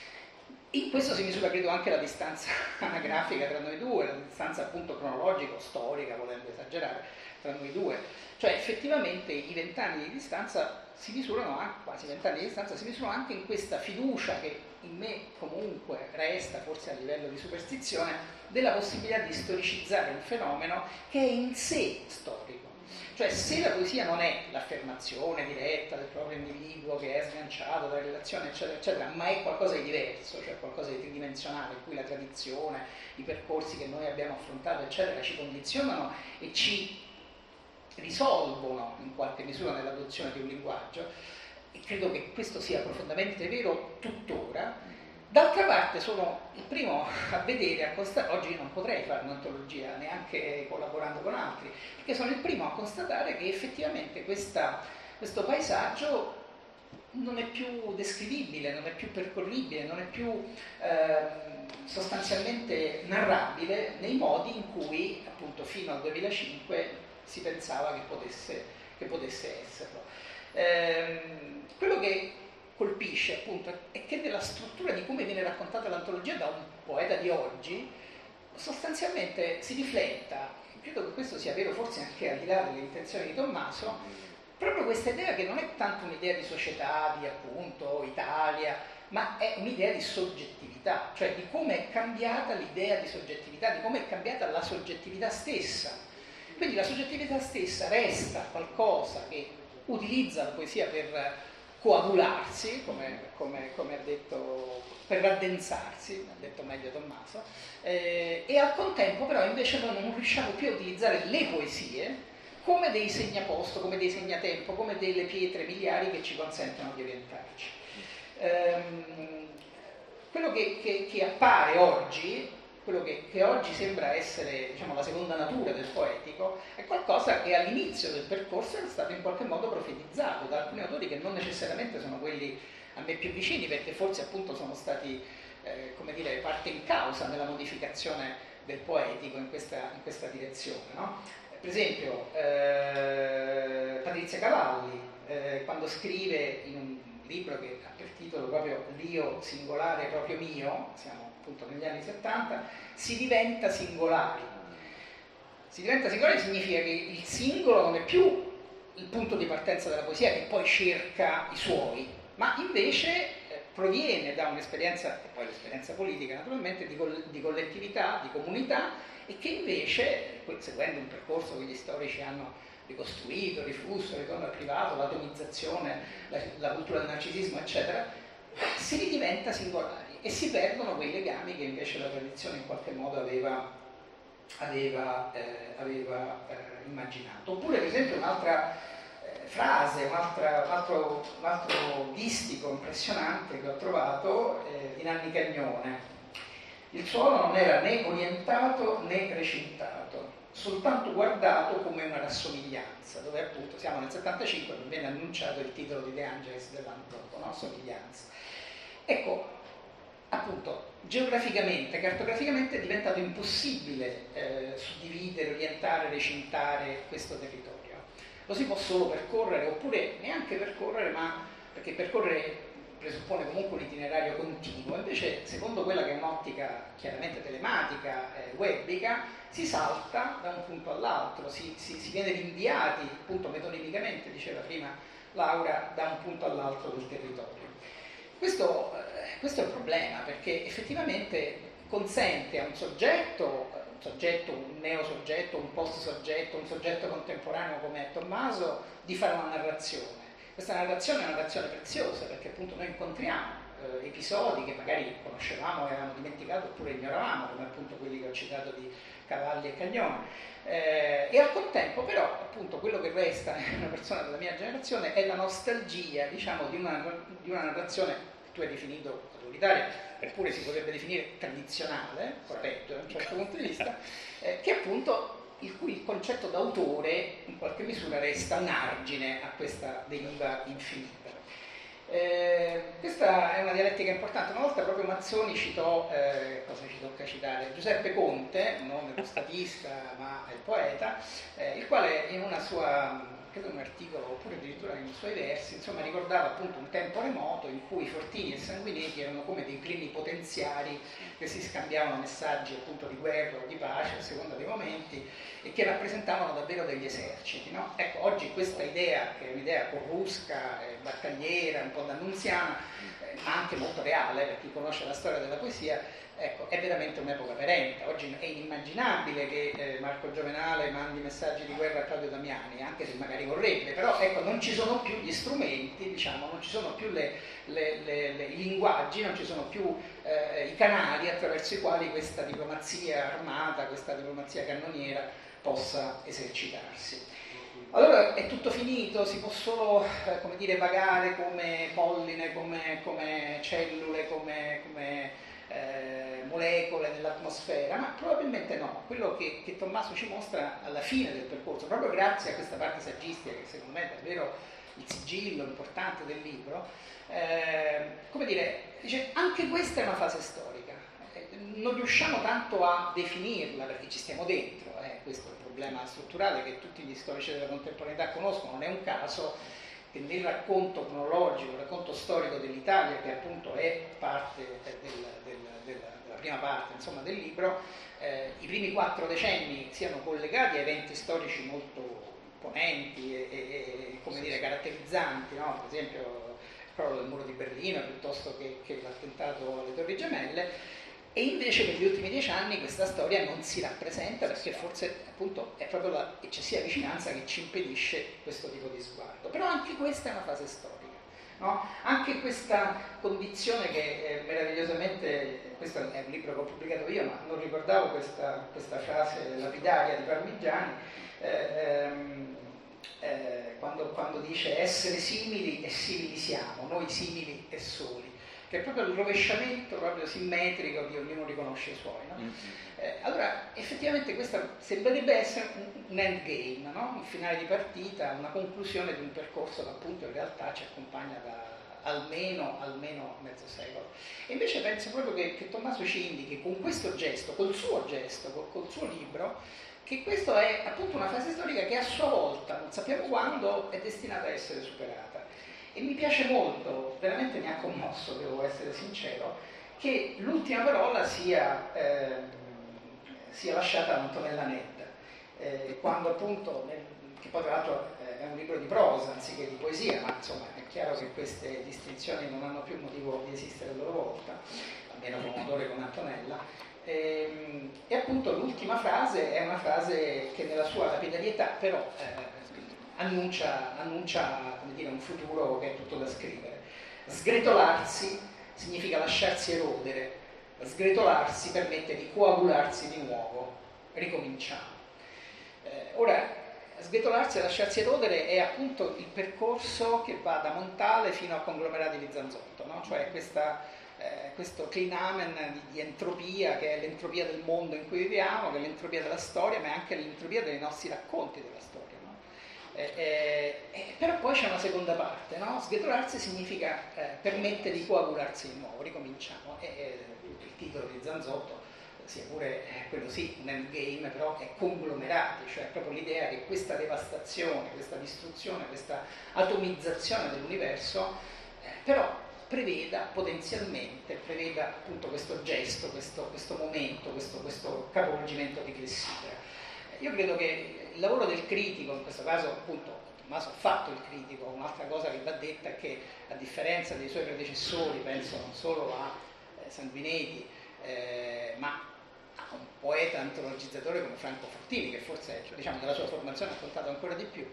In questo si misura, credo, anche la distanza anagrafica tra noi due, la distanza appunto cronologico-storica, volendo esagerare, tra noi due. Cioè effettivamente i vent'anni di distanza si misurano, anche, quasi vent'anni di distanza, si misurano anche in questa fiducia che in me comunque resta, forse a livello di superstizione, della possibilità di storicizzare un fenomeno che è in sé storico. Cioè se la poesia non è l'affermazione diretta del proprio individuo che è sganciato dalla relazione, eccetera, eccetera, ma è qualcosa di diverso, cioè qualcosa di tridimensionale, in cui la tradizione, i percorsi che noi abbiamo affrontato, eccetera, ci condizionano e ci risolvono in qualche misura nell'adozione di un linguaggio, e credo che questo sia profondamente vero tuttora. D'altra parte sono il primo a vedere, a constatare, oggi io non potrei fare un'antologia neanche collaborando con altri, perché sono il primo a constatare che effettivamente questa, questo paesaggio non è più descrivibile, non è più percorribile, non è più eh, sostanzialmente narrabile nei modi in cui appunto fino al duemilacinque si pensava che potesse, che potesse esserlo. Ehm, quello che colpisce appunto è che nella struttura di come viene raccontata l'antologia da un poeta di oggi sostanzialmente si rifletta, credo che questo sia vero forse anche al di là delle intenzioni di Tommaso, proprio questa idea che non è tanto un'idea di società, di appunto Italia, ma è un'idea di soggettività, cioè di come è cambiata l'idea di soggettività, di come è cambiata la soggettività stessa. Quindi la soggettività stessa resta qualcosa che utilizza la poesia per coagularsi, come, come, come ha detto, per raddensarsi, ha detto meglio Tommaso, eh, e al contempo però invece noi non riusciamo più a utilizzare le poesie come dei segnaposto, come dei segnatempo, come delle pietre miliari che ci consentono di orientarci. Ehm, quello che, che, che appare oggi, quello che, che oggi sembra essere, diciamo, la seconda natura del poetico, è qualcosa che all'inizio del percorso era stato in qualche modo profetizzato da alcuni autori che non necessariamente sono quelli a me più vicini, perché forse appunto sono stati, eh, come dire, parte in causa nella modificazione del poetico in questa, in questa direzione, no? Per esempio, eh, Patrizia Cavalli, eh, quando scrive in un libro che ha per titolo proprio L'io singolare proprio mio, siamo appunto negli anni settanta, si diventa singolari. Si diventa singolari significa che il singolo non è più il punto di partenza della poesia che poi cerca i suoi, ma invece eh, proviene da un'esperienza, e poi l'esperienza politica naturalmente, di, coll- di collettività, di comunità, e che invece, seguendo un percorso che gli storici hanno ricostruito, riflusso, ritorno al privato, l'atomizzazione, la, la cultura del narcisismo, eccetera, si ridiventa singolari e si perdono quei legami che invece la tradizione in qualche modo aveva, aveva, eh, aveva eh, immaginato. Oppure, per esempio, un'altra eh, frase, un'altra, un, altro, un altro distico impressionante che ho trovato eh, di Nanni Cagnone. Il suolo non era né orientato né recintato, soltanto guardato come una rassomiglianza, dove appunto siamo nel settantacinque e viene annunciato il titolo di De Angelis dell'anno dopo, no? Somiglianza. Ecco, appunto, geograficamente, cartograficamente è diventato impossibile eh, suddividere, orientare, recintare questo territorio. Lo si può solo percorrere, oppure neanche percorrere, ma perché percorrere presuppone comunque un itinerario continuo, invece secondo quella che è un'ottica chiaramente telematica, eh, webica, si salta da un punto all'altro, si, si, si viene rinviati appunto metonimicamente, diceva prima Laura, da un punto all'altro del territorio. Questo, eh, questo è un problema, perché effettivamente consente a un soggetto, un soggetto, un neosoggetto, un post-soggetto, un soggetto contemporaneo come Tommaso, di fare una narrazione. Questa narrazione è una narrazione preziosa, perché appunto noi incontriamo eh, episodi che magari conoscevamo, avevamo dimenticato oppure ignoravamo, come appunto quelli che ho citato di Cavalli e Cagnone. Eh, e al contempo però appunto quello che resta in una persona della mia generazione è la nostalgia, diciamo, di una, di una narrazione che tu hai definito autoritaria, eppure si potrebbe definire tradizionale, corretto da un certo punto di vista, eh, che appunto il cui il concetto d'autore in qualche misura resta un argine a questa deriva infinita. Eh, questa è una dialettica importante. Una volta proprio Mazzoni citò, eh, cosa ci tocca citare? Giuseppe Conte, non lo statista ma il poeta, eh, il quale in una sua, credo un articolo oppure addirittura nei suoi versi, insomma, ricordava appunto un tempo remoto in cui Fortini e Sanguinetti erano come dei plenipotenziari che si scambiavano messaggi appunto di guerra o di pace a seconda dei momenti e che rappresentavano davvero degli eserciti, no? Ecco, oggi questa idea, che è un'idea corrusca, eh, battagliera, un po' d'annunziana, eh, ma anche molto reale per chi conosce la storia della poesia, ecco, è veramente un'epoca perente. Oggi è inimmaginabile che eh, Marco Giovenale mandi messaggi di guerra a Claudio Damiani, anche se magari vorrebbe, però ecco, non ci sono più gli strumenti, diciamo, non ci sono più le, le, le, le, i linguaggi, non ci sono più eh, i canali attraverso i quali questa diplomazia armata, questa diplomazia cannoniera possa esercitarsi. Allora è tutto finito, si può solo eh, come dire, vagare come polline, come, come cellule, come, come eh, molecole nell'atmosfera, ma probabilmente no. Quello che, che Tommaso ci mostra alla fine del percorso, proprio grazie a questa parte saggistica che secondo me è davvero il sigillo importante del libro, eh, come dire, dice anche questa è una fase storica. Eh, non riusciamo tanto a definirla perché ci stiamo dentro, eh, questo è il problema strutturale che tutti gli storici della contemporaneità conoscono. Non è un caso che nel racconto cronologico, il racconto storico dell'Italia, che appunto è parte del, del, del, della prima parte insomma, del libro, eh, i primi quattro decenni siano collegati a eventi storici molto imponenti e, e, e come dire, caratterizzanti, no? Per esempio il crollo del muro di Berlino piuttosto che, che l'attentato alle Torri Gemelle. E invece per gli ultimi dieci anni questa storia non si rappresenta perché forse appunto è proprio l'eccessiva vicinanza che ci impedisce questo tipo di sguardo. Però anche questa è una fase storica, no? Anche questa condizione che è meravigliosamente, questo è un libro che ho pubblicato io, ma non ricordavo questa, questa frase lapidaria di Parmigiani, eh, ehm, eh, quando, quando dice essere simili e simili siamo, noi simili e soli, che è proprio il rovesciamento proprio simmetrico di ognuno riconosce i suoi, no? Mm-hmm. eh, allora effettivamente questa sembrerebbe essere un, un endgame, no? Un finale di partita, una conclusione di un percorso che appunto in realtà ci accompagna da almeno, almeno mezzo secolo. E invece penso proprio che, che Tommaso ci indichi con questo gesto, col suo gesto, col, col suo libro, che questa è appunto una fase storica che a sua volta, non sappiamo quando, è destinata a essere superata. E mi piace molto, veramente mi ha commosso, devo essere sincero, che l'ultima parola sia, eh, sia lasciata da Antonella Nedda, eh, quando appunto, nel, che poi tra l'altro eh, è un libro di prosa anziché di poesia, ma insomma è chiaro che queste distinzioni non hanno più motivo di esistere a loro volta, almeno con un autore come Antonella. E, e appunto l'ultima frase è una frase che nella sua lapidarietà però eh, annuncia, annuncia come dire, un futuro che è tutto da scrivere. Sgretolarsi significa lasciarsi erodere, sgretolarsi permette di coagularsi di nuovo, ricominciamo. Eh, ora, sgretolarsi e lasciarsi erodere è appunto il percorso che va da Montale fino a Conglomerati di Zanzotto, no? Cioè questa, eh, questo clinamen di, di entropia, che è l'entropia del mondo in cui viviamo, che è l'entropia della storia, ma è anche l'entropia dei nostri racconti della storia. Eh, eh, eh, però poi c'è una seconda parte, no? Sgretolarsi significa eh, permette di coagularsi di nuovo, ricominciamo. E, eh, il titolo di Zanzotto, sia pure eh, quello sì, un endgame, però è conglomerati, cioè proprio l'idea che questa devastazione, questa distruzione, questa atomizzazione dell'universo, eh, però preveda potenzialmente, preveda appunto questo gesto, questo, questo momento, questo, questo capovolgimento di clessidra. Io credo che il lavoro del critico, in questo caso appunto Tommaso ha fatto il critico, un'altra cosa che va detta è che a differenza dei suoi predecessori, penso non solo a eh, Sanguinetti, eh, ma a un poeta antologizzatore come Franco Fortini, che forse diciamo, nella sua formazione ha contato ancora di più,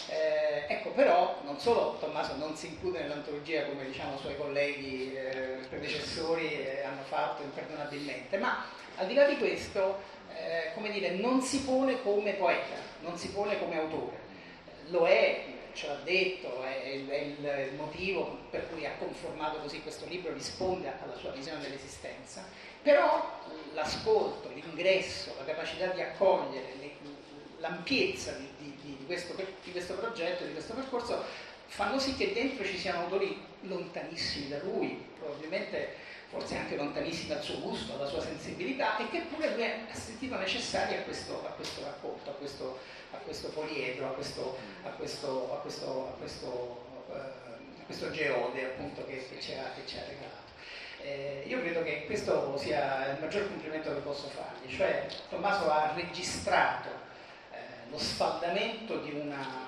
eh, ecco però non solo Tommaso non si include nell'antologia come diciamo suoi colleghi eh, predecessori eh, hanno fatto imperdonabilmente, ma al di là di questo Eh, come dire, non si pone come poeta, non si pone come autore. Lo è, ce l'ha detto, è il, è il motivo per cui ha conformato così questo libro, risponde alla sua visione dell'esistenza, però l'ascolto, l'ingresso, la capacità di accogliere, l'ampiezza di, di, di, questo, di questo progetto, di questo percorso, fanno sì che dentro ci siano autori lontanissimi da lui, probabilmente forse anche lontanissimi dal suo gusto, dalla sua sensibilità, e che pure lui ha sentito necessari a questo, a questo racconto, a questo, a questo poliedro, a questo, a questo, a questo, a questo, uh, a questo geode appunto che, che, ci ha, che ci ha regalato. Eh, io credo che questo sia il maggior complimento che posso fargli, cioè Tommaso ha registrato eh, lo sfaldamento di una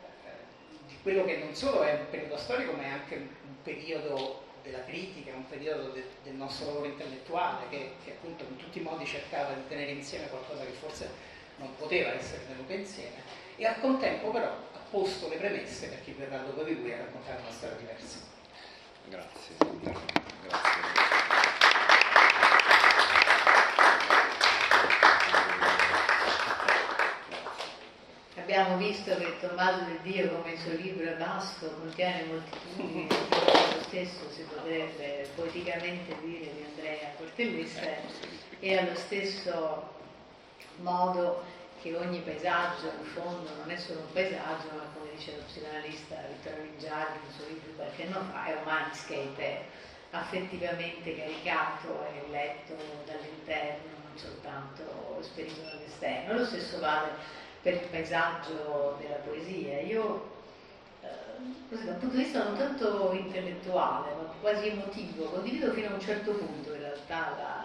eh, di quello che non solo è un periodo storico, ma è anche un periodo della critica, un periodo de, del nostro lavoro intellettuale che, che appunto in tutti i modi cercava di tenere insieme qualcosa che forse non poteva essere tenuto insieme, e al contempo però ha posto le premesse per chi verrà dopo di lui a raccontare una storia diversa. Grazie. Grazie. Abbiamo visto visto che Tommaso del Dio, come il suo libro è vasto, contiene moltitudini, lo stesso si potrebbe poeticamente dire di Andrea Cortellessa, e allo stesso modo che ogni paesaggio in fondo non è solo un paesaggio, ma come dice lo psicoanalista Vittorio Vingiardi nel suo libro qualche anno fa, è un landscape affettivamente caricato e letto dall'interno, non soltanto spedito dall'esterno. Lo stesso vale per il paesaggio della poesia. Io, eh, così, da un punto di vista non tanto intellettuale, ma quasi emotivo, condivido fino a un certo punto in realtà la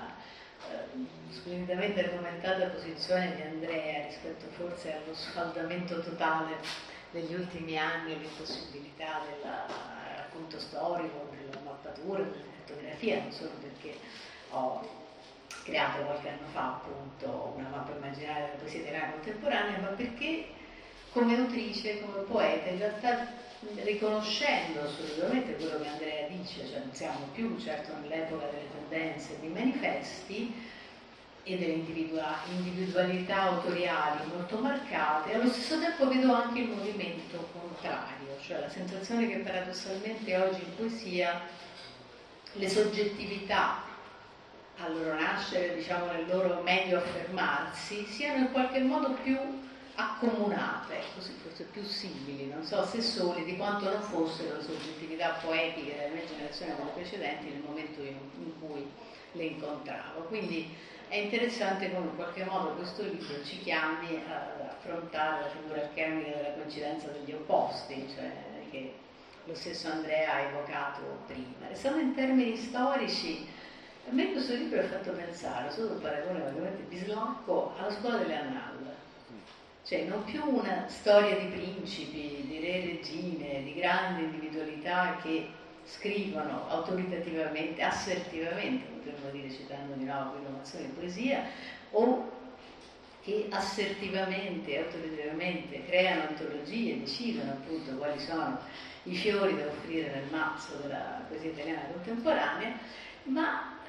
eh, splendidamente argomentata posizione di Andrea rispetto forse allo sfaldamento totale degli ultimi anni e l'impossibilità del racconto storico, della mappatura, della cartografia, non solo perché ho creato qualche anno fa appunto una mappa immaginaria della poesia italiana contemporanea, ma perché come autrice, come poeta, in realtà riconoscendo assolutamente quello che Andrea dice, cioè non siamo più certo nell'epoca delle tendenze, dei manifesti e delle individualità autoriali molto marcate, allo stesso tempo vedo anche il movimento contrario, cioè la sensazione che paradossalmente oggi in poesia le soggettività al loro nascere, diciamo nel loro meglio affermarsi, siano in qualche modo più accomunate, così forse più simili, non so se soli, di quanto non fossero le soggettività poetiche della mia generazione e delle precedenti nel momento in, in cui le incontravo. Quindi è interessante come in qualche modo questo libro ci chiami ad affrontare la figura alchemica della coincidenza degli opposti, cioè che lo stesso Andrea ha evocato prima. Restando in termini storici, a me questo libro ha fatto pensare, solo un paragone ovviamente bislacco, alla scuola delle Annales. Cioè non più una storia di principi, di re e regine, di grandi individualità che scrivono autoritativamente, assertivamente, potremmo dire citando di nuovo l'innovazione di poesia, o che assertivamente e autoritativamente creano antologie, decidono appunto quali sono i fiori da offrire nel mazzo della poesia italiana contemporanea, ma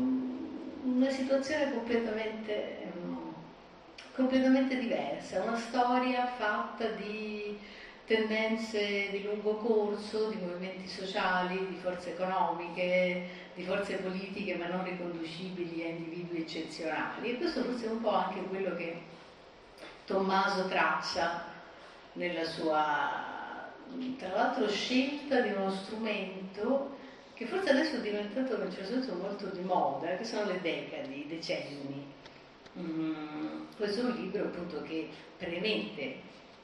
um, una situazione completamente... Um, completamente diversa, una storia fatta di tendenze di lungo corso, di movimenti sociali, di forze economiche, di forze politiche ma non riconducibili a individui eccezionali. E questo forse è un po' anche quello che Tommaso traccia nella sua, tra l'altro, scelta di uno strumento che forse adesso è diventato in un certo senso molto di moda, che sono le decadi, i decenni. Mm, questo è un libro appunto che premette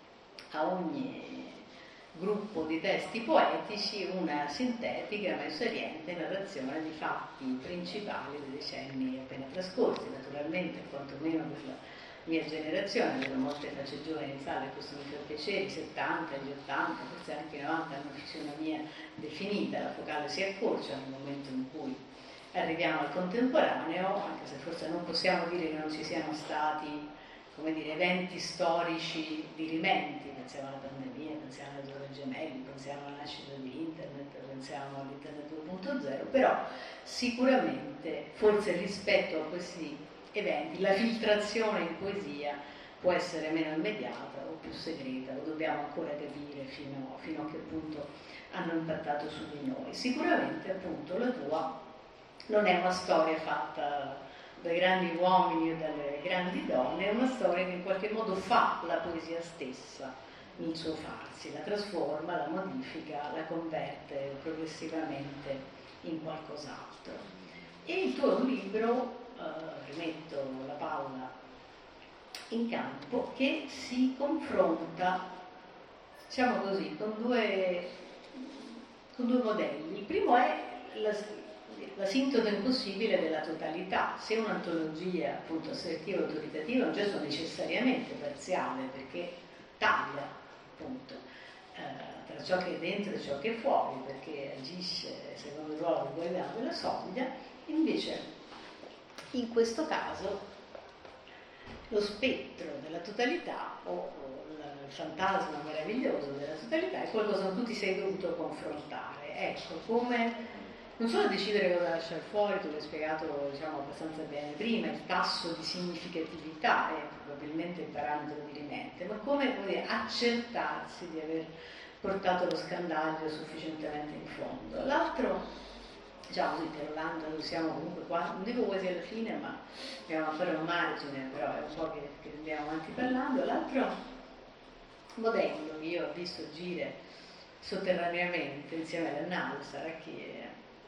a ogni gruppo di testi poetici una sintetica ma esauriente narrazione di fatti principali dei decenni appena trascorsi. Naturalmente, quantomeno per la mia generazione, vedo molte facce giovani in sala, questo mi fa piacere, i settanta, gli ottanta, forse anche i novanta hanno una fisionomia definita, la focale si accorcia nel momento in cui arriviamo al contemporaneo, anche se forse non possiamo dire che non ci siano stati, come dire, eventi storici dirimenti, pensiamo alla pandemia, pensiamo alle torri gemelli, pensiamo alla nascita di internet, pensiamo all'internet due punto zero, però sicuramente forse rispetto a questi eventi la filtrazione in poesia può essere meno immediata o più segreta, lo dobbiamo ancora capire fino, fino a che punto hanno impattato su di noi. Sicuramente appunto la tua non è una storia fatta dai grandi uomini o dalle grandi donne, è una storia che in qualche modo fa la poesia stessa nel suo farsi, la trasforma, la modifica, la converte progressivamente in qualcos'altro. E il tuo è un libro, eh, rimetto la palla in campo, che si confronta, diciamo così, con due, con due modelli. Il primo è la la sintesi impossibile della totalità. Se un'antologia appunto assertiva e autoritativa è un gesto necessariamente parziale, perché taglia appunto eh, tra ciò che è dentro e ciò che è fuori, perché agisce secondo il ruolo di qualità della soglia. Invece in questo caso lo spettro della totalità o, o il fantasma meraviglioso della totalità è qualcosa con cui ti sei dovuto confrontare. Ecco, come non solo decidere cosa lasciare fuori, tu l'hai spiegato diciamo, abbastanza bene prima, il tasso di significatività è probabilmente il parametro di rimente, ma come, come dire, accertarsi di aver portato lo scandaglio sufficientemente in fondo. L'altro, diciamo così, interrogando, siamo comunque qua, non dico quasi alla fine, ma abbiamo a fare un margine, però è un po' che, che andiamo avanti parlando. L'altro modello che io ho visto agire sotterraneamente insieme alla Nausar, che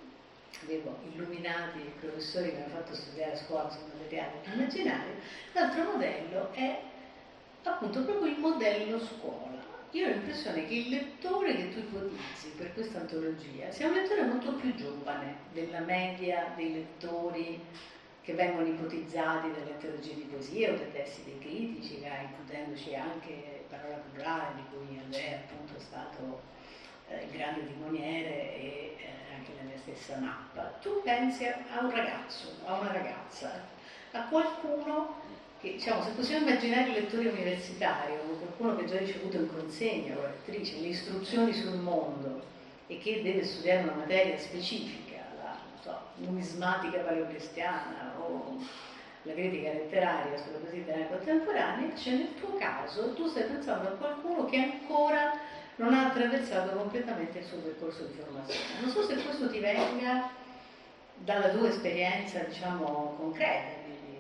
avevo illuminati i professori che mi hanno fatto studiare a scuola sul materiale immaginario, l'altro modello è appunto proprio il modello scuola. Io ho l'impressione che il lettore che tu ipotizzi per questa antologia sia un lettore molto più giovane della media dei lettori che vengono ipotizzati dalle antologie di poesia o dai testi dei critici, includendoci anche Parola plurale, di cui Andrea appunto è stato eh, il grande timoniere e eh, anche la mia stessa mappa. Tu pensi a un ragazzo, a una ragazza, a qualcuno che, diciamo, se possiamo immaginare il lettore universitario, qualcuno che ha già ricevuto in consegna, o lettrice, le istruzioni sul mondo e che deve studiare una materia specifica, la non so, numismatica paleocristiana o la critica letteraria sulla poesia italiana contemporanea, cioè nel tuo caso tu stai pensando a qualcuno che ancora non ha attraversato completamente il suo percorso di formazione. Non so se questo ti venga dalla tua esperienza, diciamo, concreta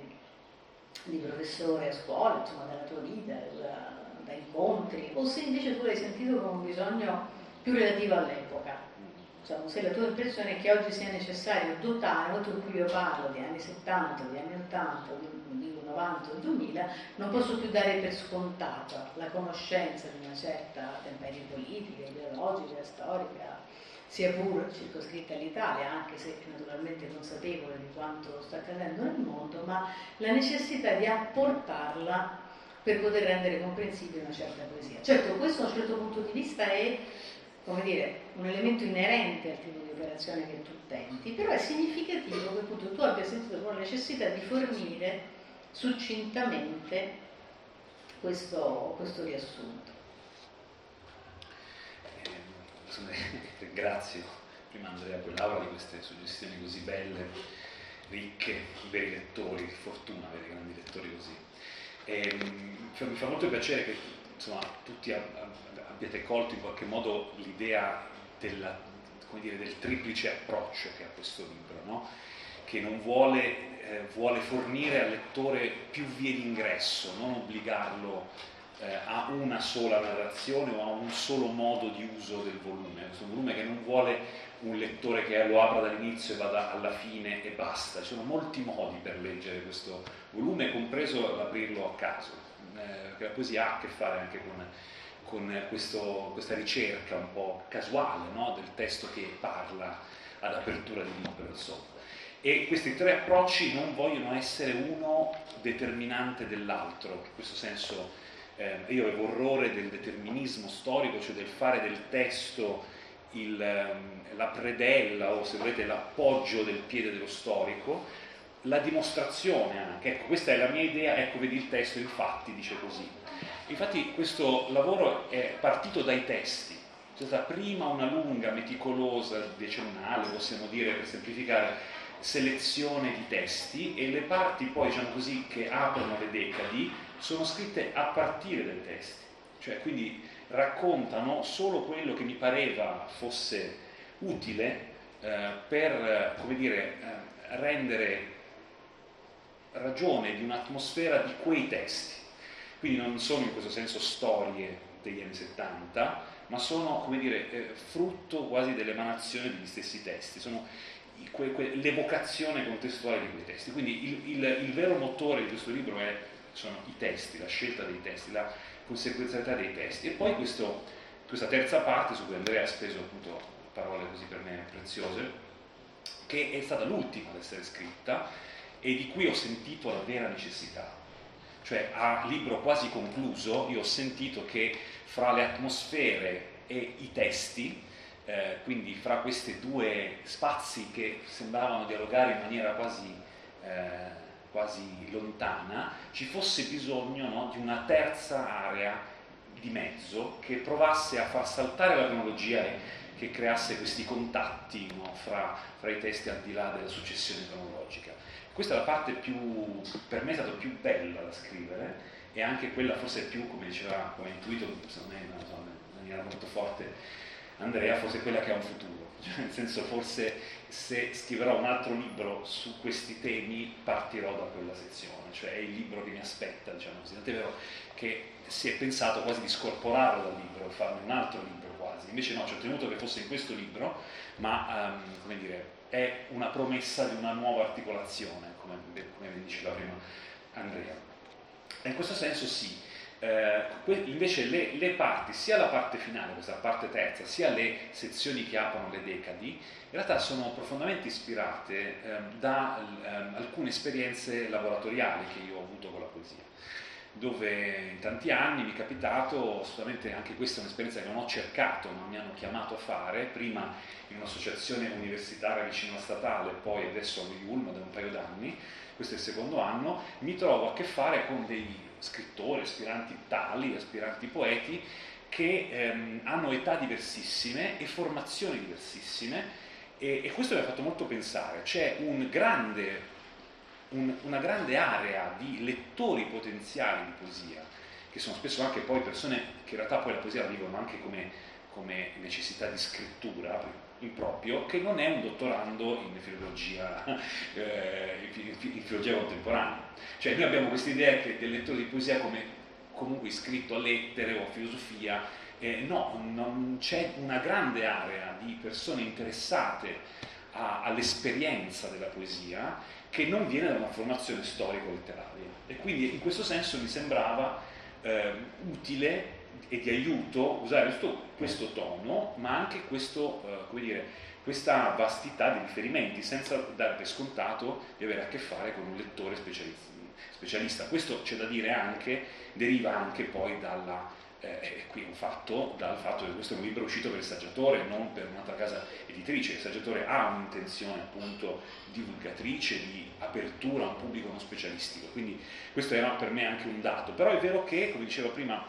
di, di professore a scuola, insomma, dalla tua vita, da, da incontri, o se invece tu l'hai sentito come un bisogno più relativo all'epoca. Diciamo, se la tua impressione è che oggi sia necessario dotare, oltre a cui io parlo di anni settanta, di anni ottanta, di novanta o duemila, non posso più dare per scontata la conoscenza di una certa temperie politica, ideologica, storica, sia pur circoscritta all'Italia, anche se naturalmente consapevole di quanto sta accadendo nel mondo, ma la necessità di apportarla per poter rendere comprensibile una certa poesia. Certo, questo da un certo punto di vista è, come dire, un elemento inerente al tipo di operazione che tu tenti, però è significativo che appunto tu abbia sentito la necessità di fornire succintamente questo, questo riassunto. Eh, ringrazio prima Andrea poi Laura di queste suggestioni così belle, ricche, veri lettori, fortuna avere grandi lettori così. E, mi fa molto piacere che insomma, tutti abbiate colto in qualche modo l'idea della, come dire, del triplice approccio che ha questo libro, no? Che non vuole Eh, vuole fornire al lettore più vie d'ingresso, non obbligarlo eh, a una sola narrazione o a un solo modo di uso del volume. È un volume che non vuole un lettore che lo apra dall'inizio e vada alla fine e basta. Ci sono molti modi per leggere questo volume, compreso l'aprirlo a caso, eh, perché la poesia ha a che fare anche con, con questo, questa ricerca un po' casuale, no? Del testo che parla ad apertura di libro, insomma. E questi tre approcci non vogliono essere uno determinante dell'altro. In questo senso eh, io avevo orrore del determinismo storico, cioè del fare del testo il, la predella o se volete l'appoggio del piede dello storico, la dimostrazione anche. Ecco, questa è la mia idea, ecco vedi il testo, infatti dice così. Infatti questo lavoro è partito dai testi. C'è stata prima una lunga, meticolosa, decennale, possiamo dire per semplificare, selezione di testi e le parti poi, diciamo così, che aprono le decadi sono scritte a partire dai testi, cioè quindi raccontano solo quello che mi pareva fosse utile eh, per, come dire, eh, rendere ragione di un'atmosfera di quei testi. Quindi non sono in questo senso storie degli anni settanta, ma sono, come dire, eh, frutto quasi dell'emanazione degli stessi testi, sono Que, que, l'evocazione contestuale di quei testi. Quindi il, il, il vero motore di questo libro è, sono i testi, la scelta dei testi, la conseguenzialità dei testi. E poi questo, questa terza parte, su cui Andrea ha speso appunto parole così per me preziose, che è stata l'ultima ad essere scritta e di cui ho sentito la vera necessità. Cioè a libro quasi concluso io ho sentito che fra le atmosfere e i testi, Eh, quindi fra questi due spazi che sembravano dialogare in maniera quasi, eh, quasi lontana, ci fosse bisogno, no, di una terza area di mezzo che provasse a far saltare la cronologia e che creasse questi contatti, no, fra, fra i testi al di là della successione cronologica. Questa è la parte più, per me è stata più bella da scrivere, e anche quella forse più, come diceva, come ha intuito, secondo me, non so, in maniera molto forte Andrea, forse quella che ha un futuro, cioè, nel senso, forse se scriverò un altro libro su questi temi partirò da quella sezione, cioè è il libro che mi aspetta, diciamo così. Tant'è vero che si è pensato quasi di scorporarlo dal libro, farne un altro libro quasi, invece no, ci ho tenuto che fosse in questo libro, ma um, come dire, è una promessa di una nuova articolazione, come, come diceva prima Andrea. E in questo senso sì. Eh, invece le, le parti, sia la parte finale, questa parte terza, sia le sezioni che aprono le decadi, in realtà sono profondamente ispirate eh, da eh, alcune esperienze laboratoriali che io ho avuto con la poesia, dove in tanti anni mi è capitato, assolutamente anche questa è un'esperienza che non ho cercato, ma mi hanno chiamato a fare, prima in un'associazione universitaria vicino alla Statale, poi adesso a Ulm da un paio d'anni, questo è il secondo anno, mi trovo a che fare con dei scrittori, aspiranti tali, aspiranti poeti, che ehm, hanno età diversissime e formazioni diversissime, e, e questo mi ha fatto molto pensare. C'è un grande, un, una grande area di lettori potenziali di poesia, che sono spesso anche poi persone che in realtà poi la poesia la vivono anche come, come necessità di scrittura in proprio, che non è un dottorando in filologia, eh, in filologia contemporanea. Cioè noi abbiamo questa idea che del lettore di poesia come comunque iscritto a lettere o a filosofia, eh, no, non c'è una grande area di persone interessate a, all'esperienza della poesia che non viene da una formazione storico-letteraria, e quindi in questo senso mi sembrava eh, utile e di aiuto usare questo, questo tono, ma anche questo, eh, come dire, questa vastità di riferimenti, senza dare per scontato di avere a che fare con un lettore specialista. Questo, c'è da dire, anche deriva anche poi dalla, eh, qui un fatto, dal fatto che questo è un libro uscito per il Saggiatore, non per un'altra casa editrice. Il Saggiatore ha un'intenzione appunto divulgatrice, di apertura a un pubblico non specialistico, quindi questo era per me anche un dato. Però è vero che, come diceva prima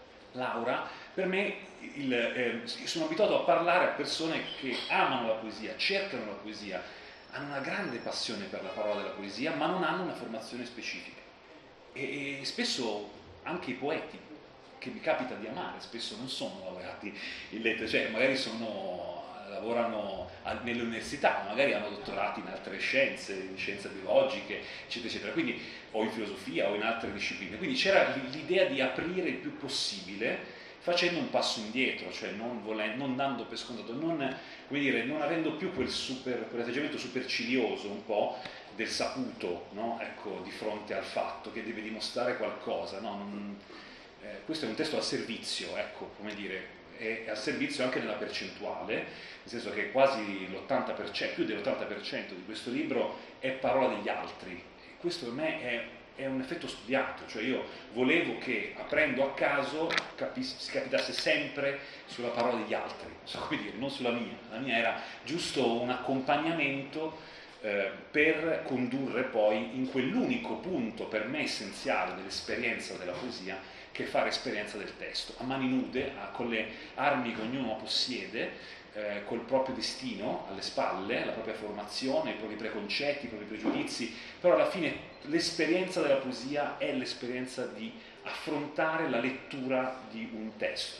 Laura, per me il, eh, sono abituato a parlare a persone che amano la poesia, cercano la poesia, hanno una grande passione per la parola della poesia, ma non hanno una formazione specifica. E, e spesso anche i poeti che mi capita di amare spesso non sono laureati in lettere, cioè magari sono, lavorano nelle università, magari hanno dottorati in altre scienze, in scienze biologiche, eccetera, eccetera, quindi, o in filosofia o in altre discipline. Quindi c'era l'idea di aprire il più possibile, facendo un passo indietro, cioè non, volendo, non dando per scontato, non, come dire, non avendo più quel super, quell'atteggiamento supercilioso un po' del saputo, no? Ecco, di fronte al fatto che deve dimostrare qualcosa, no? Non, eh, questo è un testo al servizio, ecco, come dire, è al servizio anche nella percentuale, nel senso che quasi l'ottanta per cento, più dell'ottanta per cento di questo libro è parola degli altri. E questo per me è, è un effetto studiato, cioè io volevo che, aprendo a caso, capis- si capitasse sempre sulla parola degli altri, non so come dire, non sulla mia. La mia era giusto un accompagnamento eh, per condurre poi in quell'unico punto per me essenziale dell'esperienza della poesia, che è fare esperienza del testo, a mani nude, a, con le armi che ognuno possiede, eh, col proprio destino alle spalle, la propria formazione, i propri preconcetti, i propri pregiudizi, però alla fine l'esperienza della poesia è l'esperienza di affrontare la lettura di un testo.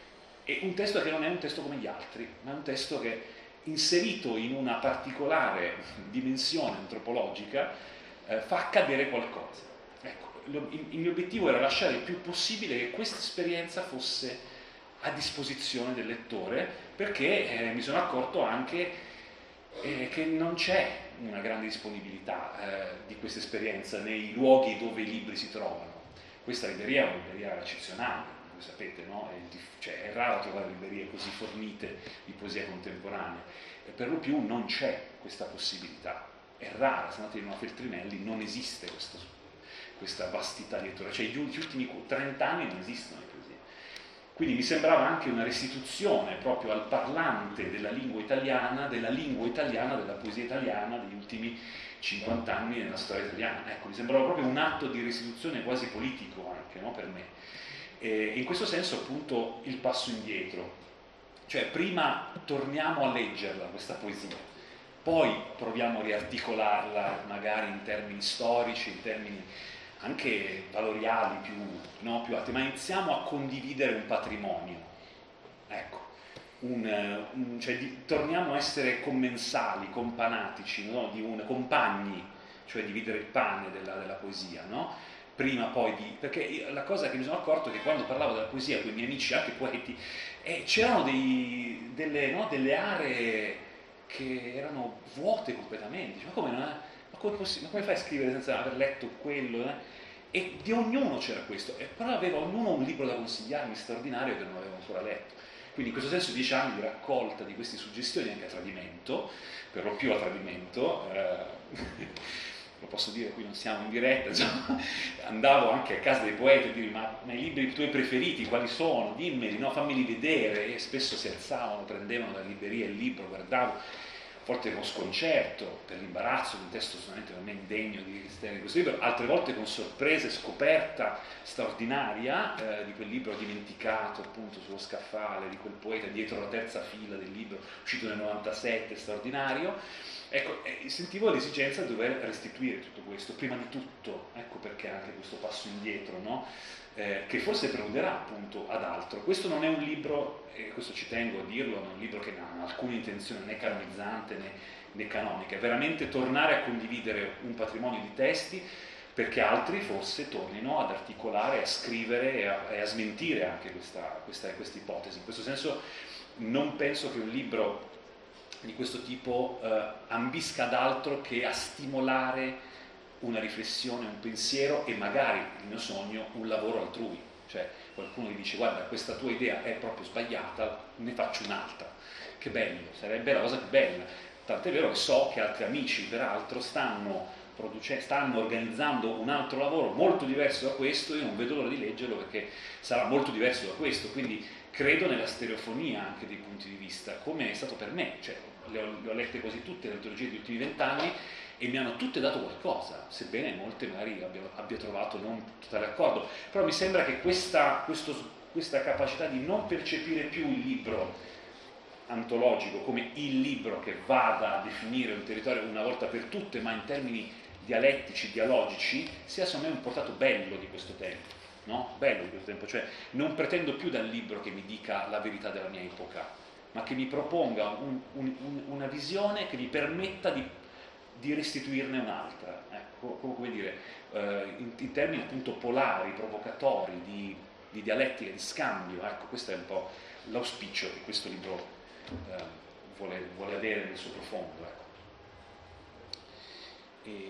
E un testo che non è un testo come gli altri, ma è un testo che, inserito in una particolare dimensione antropologica, eh, fa accadere qualcosa. Ecco, il mio obiettivo era lasciare il più possibile che questa esperienza fosse a disposizione del lettore, perché eh, mi sono accorto anche eh, che non c'è una grande disponibilità eh, di questa esperienza nei luoghi dove i libri si trovano. Questa libreria è una libreria eccezionale, voi sapete, no? È, cioè, è raro trovare librerie così fornite di poesia contemporanea, e per lo più non c'è questa possibilità, è rara. Se andate in una Feltrinelli non esiste questo, questa vastità di lettura, cioè gli ultimi trenta anni non esistono le poesie. Quindi mi sembrava anche una restituzione proprio al parlante della lingua italiana, della lingua italiana, della poesia italiana degli ultimi cinquanta anni nella storia italiana. Ecco, mi sembrava proprio un atto di restituzione quasi politico anche, no, per me. E in questo senso appunto il passo indietro. Cioè prima torniamo a leggerla questa poesia, poi proviamo a riarticolarla magari in termini storici, in termini anche valoriali più, no, più alti, ma iniziamo a condividere un patrimonio, ecco, un, un, cioè di, torniamo a essere commensali, companatici, no, di un, compagni, cioè dividere il pane della, della poesia, no? Prima poi di... perché io, la cosa che mi sono accorto è che quando parlavo della poesia con i miei amici, anche poeti, eh, c'erano dei, delle, no, delle aree che erano vuote completamente, ma come, ma come, ma come fai a scrivere senza aver letto quello? Eh? E di ognuno c'era questo, e però aveva ognuno un libro da consigliarmi straordinario che non avevo ancora letto. Quindi in questo senso dieci anni di raccolta di queste suggestioni anche a tradimento, per lo più a tradimento, eh, lo posso dire, qui non siamo in diretta, insomma, andavo anche a casa dei poeti a dirgli ma, ma i libri tuoi preferiti quali sono? Dimmeli, no? Fammeli vedere, e spesso si alzavano, prendevano dalla libreria il libro, guardavo, a volte con sconcerto per l'imbarazzo di un testo solamente per me indegno di esistere in questo libro, altre volte con sorpresa e scoperta straordinaria eh, di quel libro dimenticato appunto sullo scaffale, di quel poeta dietro la terza fila del libro uscito nel novantasette, straordinario. Ecco, eh, sentivo l'esigenza di dover restituire tutto questo, prima di tutto, ecco perché anche questo passo indietro, no? Eh, che forse preluderà appunto ad altro. Questo non è un libro, e questo ci tengo a dirlo, non è un libro che non ha alcuna intenzione né canonizzante né, né canonica, è veramente tornare a condividere un patrimonio di testi perché altri forse tornino ad articolare, a scrivere e a, e a smentire anche questa, questa, questa ipotesi. In questo senso non penso che un libro di questo tipo eh, ambisca ad altro che a stimolare una riflessione, un pensiero e magari, il mio sogno, un lavoro altrui. Cioè qualcuno gli dice guarda questa tua idea è proprio sbagliata, ne faccio un'altra. Che bello, sarebbe la cosa più bella. Tant'è vero che so che altri amici peraltro stanno, produce- stanno organizzando un altro lavoro molto diverso da questo, io non vedo l'ora di leggerlo perché sarà molto diverso da questo, quindi credo nella stereofonia anche dei punti di vista, come è stato per me, cioè le ho, le ho lette quasi tutte le antologie degli ultimi vent'anni e mi hanno tutte dato qualcosa, sebbene molte magari abbia, abbia trovato non totale accordo, però mi sembra che questa, questo, questa capacità di non percepire più il libro antologico come il libro che vada a definire un territorio una volta per tutte, ma in termini dialettici, dialogici, sia secondo me un portato bello di questo tempo. No? Bello di questo tempo, cioè non pretendo più dal libro che mi dica la verità della mia epoca, ma che mi proponga un, un, un, una visione che mi permetta di, di restituirne un'altra, ecco, come dire, eh, in, in termini appunto polari, provocatori, di, di dialettica, di scambio, ecco, questo è un po' l'auspicio che questo libro eh, vuole, vuole avere nel suo profondo, ecco. E,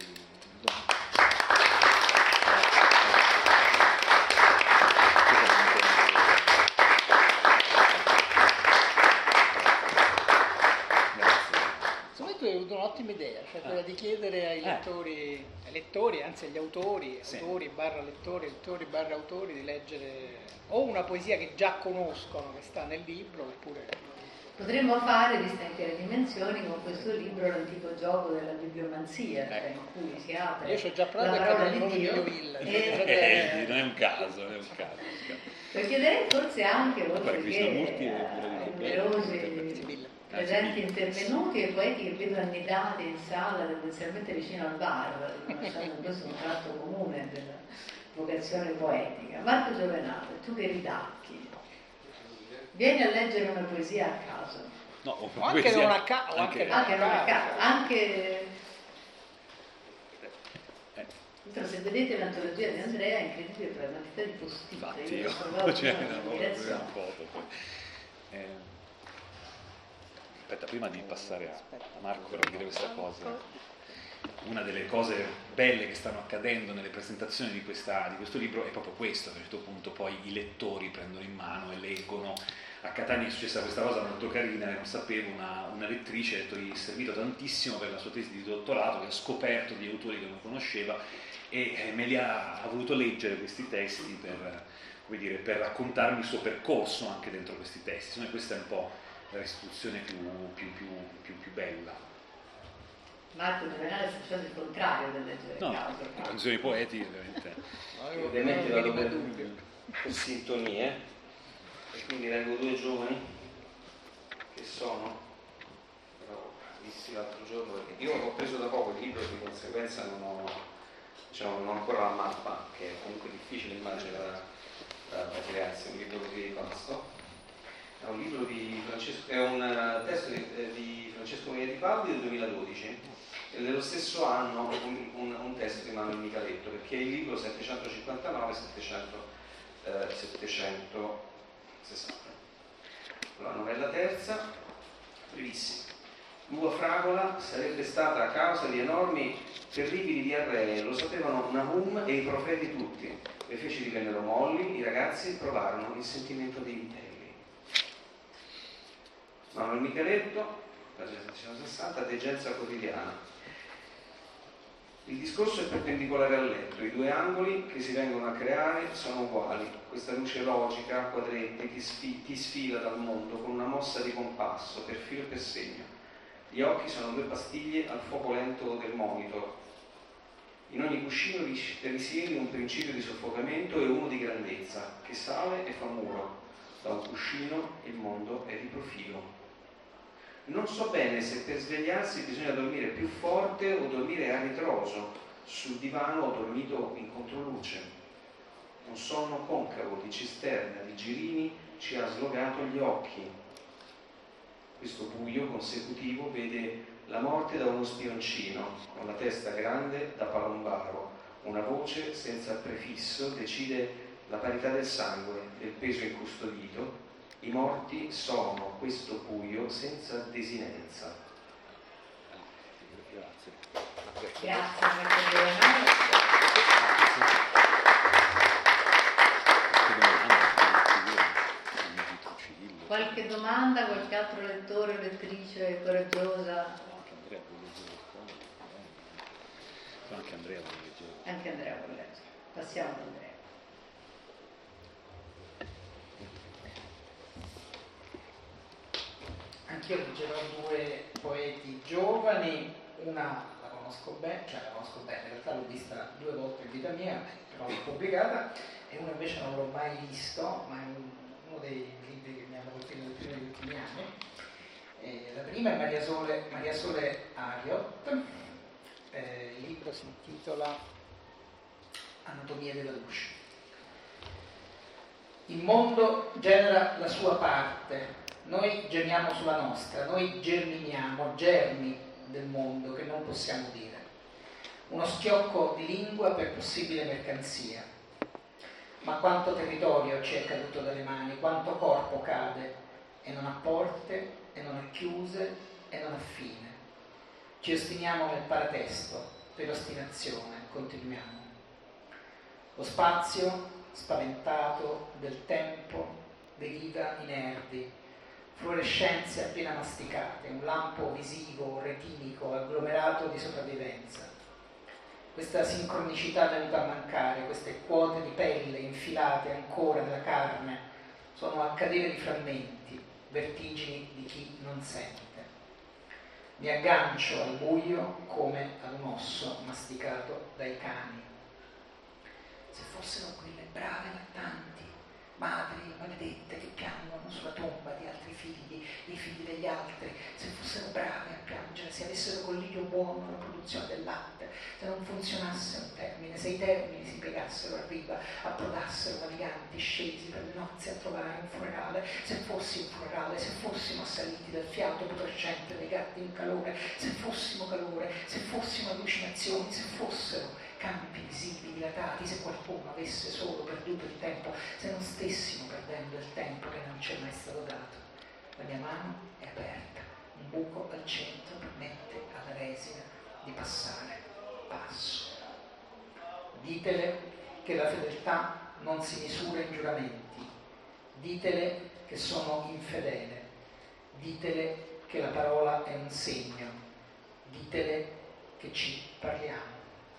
un'ottima idea, cioè quella di chiedere ai lettori, ai lettori, anzi agli autori, sì. autori barra lettori, lettori barra autori, di leggere o una poesia che già conoscono, che sta nel libro, oppure... Potremmo fare, vista in che dimensioni, con questo libro l'antico gioco della bibliomanzia, cioè in cui si apre Io ci ho già provato la a parola chiamare di Dio. Villa, E... Eh, non è un caso, non è un caso. Lo chiederei forse anche, oltre che ai numerosi presenti intervenuti e poeti che vedo annidati in sala tendenzialmente vicino al bar, riconoscendo questo un tratto comune della vocazione poetica. Marco Giovenale, tu che ridacchi, vieni a leggere una poesia a caso. No, o o anche poesia, non a caso, anche, anche non a caso, anche... Eh. Se vedete l'antologia di Andrea è incredibile per la quantità di postini. Infatti io io ho trovato cioè, una una ammirazione. foto poi. Eh, aspetta, prima di passare a Marco per dire questa cosa, una delle cose belle che stanno accadendo nelle presentazioni di, questa, di questo libro è proprio questo, che a un certo punto poi i lettori prendono in mano e leggono. A Catania è successa questa cosa molto carina, non sapevo, una, una lettrice ha detto gli è servito tantissimo per la sua tesi di dottorato, che ha scoperto di autori che non conosceva e me li ha, ha voluto leggere questi testi per, come dire, per raccontarmi il suo percorso anche dentro questi testi. Secondo me questa è un po' la restituzione più, più, più, più, più bella. Marco Giovenale è successo il contrario del leggere no, caso. No, canzoni poeti ovviamente. Ovviamente vado per, per sintonie, e quindi leggo due giovani che sono, però visti l'altro giorno, perché io ho preso da poco il libro, di conseguenza non ho, diciamo, non ho ancora la mappa, che è comunque difficile immagino da, da, da crearsi, un libro così vasto. È un libro di Francesco, è un testo di, di Francesco Maria Di Paoli del duemiladodici, e nello stesso anno un, un, un testo di Manuel Micaletto, perché è il libro settecentocinquantanove settecentosessanta. La novella terza, brevissima. L'uva fragola sarebbe stata a causa di enormi, terribili diarree, lo sapevano Nahum e i profeti tutti. Le feci divennero molli, i ragazzi provarono il sentimento dei vitelli. Manuel Micaletto, pagina settecentosessanta, Degenza quotidiana. Il discorso è perpendicolare al letto, i due angoli che si vengono a creare sono uguali. Questa luce logica, a quadretti, ti, sfi- ti sfila dal mondo con una mossa di compasso, per filo e per segno. Gli occhi sono due pastiglie al fuoco lento del monitor. In ogni cuscino risiede un principio di soffocamento e uno di grandezza, che sale e fa muro. Da un cuscino il mondo è di profilo. Non so bene se per svegliarsi bisogna dormire più forte o dormire a ritroso. Sul divano ho dormito in controluce. Un sonno concavo di cisterna, di girini, ci ha slogato gli occhi. Questo buio consecutivo vede la morte da uno spioncino, con la testa grande da palombaro. Una voce senza prefisso decide la parità del sangue, del peso incustodito. I morti sono questo buio senza desinenza. Grazie. Grazie, Marco Leonardo. Qualche domanda, qualche altro lettore o lettrice coraggiosa? Anche Andrea vuole leggere. Anche Andrea vuole leggere. Passiamo ad Andrea. Anch'io leggerò due poeti giovani, una la conosco bene, cioè la conosco bene, in realtà l'ho vista due volte in vita mia, però l'ho pubblicata, e una invece non l'ho mai visto, ma è uno dei libri che mi hanno colpito di più negli ultimi anni. E la prima è Maria Sole, Maria Sole Ariot, eh, il libro si intitola Anatomia della luce. Il mondo genera la sua parte. Noi gemiamo sulla nostra, noi germiniamo, germi del mondo che non possiamo dire. Uno schiocco di lingua per possibile mercanzia. Ma quanto territorio ci è caduto dalle mani, quanto corpo cade e non ha porte, e non ha chiuse, e non ha fine. Ci ostiniamo nel paratesto, per ostinazione continuiamo. Lo spazio, spaventato del tempo, deriva inerti, fluorescenze appena masticate, un lampo visivo, retinico, agglomerato di sopravvivenza. Questa sincronicità venuta a mancare, queste quote di pelle infilate ancora nella carne, sono accadere di frammenti, vertigini di chi non sente. Mi aggancio al buio come ad un osso masticato dai cani. Se fossero quelle brave lattanti, madri maledette che piangono sulla tomba di altri figli, dei figli degli altri, se fossero brave a piangere, se avessero collirio buono la produzione del latte, se non funzionasse un termine, se i termini si piegassero a riva, approdassero naviganti scesi per le nozze a trovare un funerale, se fossi un funerale, se fossimo assaliti dal fiato putrescente dei gatti in calore, se fossimo calore, se fossimo allucinazioni, se fossero campi visivi dilatati, se qualcuno avesse solo perduto il tempo, se non stessimo perdendo il tempo che non ci è mai stato dato. La mia mano è aperta, un buco al centro permette alla resina di passare. Passo. Ditele che la fedeltà non si misura in giuramenti, ditele che sono infedele, ditele che la parola è un segno, ditele che ci parliamo.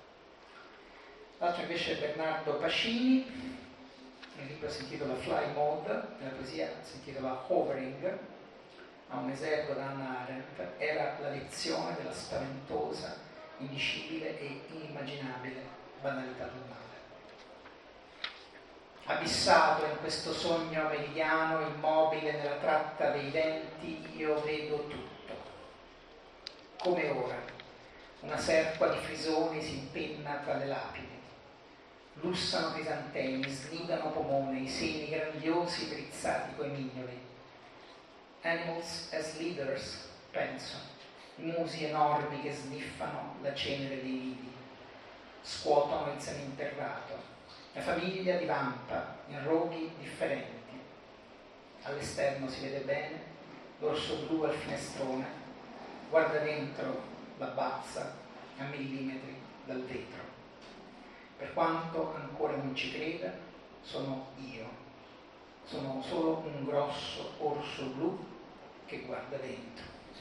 L'altro invece è Bernardo Pacini, il libro si intitola Fly Mode, la poesia si intitola Hovering, a un esergo da Hannah Arendt, era la lezione della spaventosa, indicibile e inimmaginabile banalità del male. abissato in questo sogno meridiano, immobile nella tratta dei venti, io vedo tutto. Come ora, una serpa di frisoni si impenna tra le lapidi. Lussano crisantemi, snidano pomone, i seni grandiosi drizzati coi mignoli. Animals as leaders, penso, musi enormi che sniffano la cenere dei vidi, scuotono il seminterrato, la famiglia divampa in roghi differenti. All'esterno si vede bene l'orso blu al finestrone, guarda dentro la bazza a millimetri dal vetro. Per quanto ancora non ci creda, sono io. Sono solo un grosso orso blu che guarda dentro.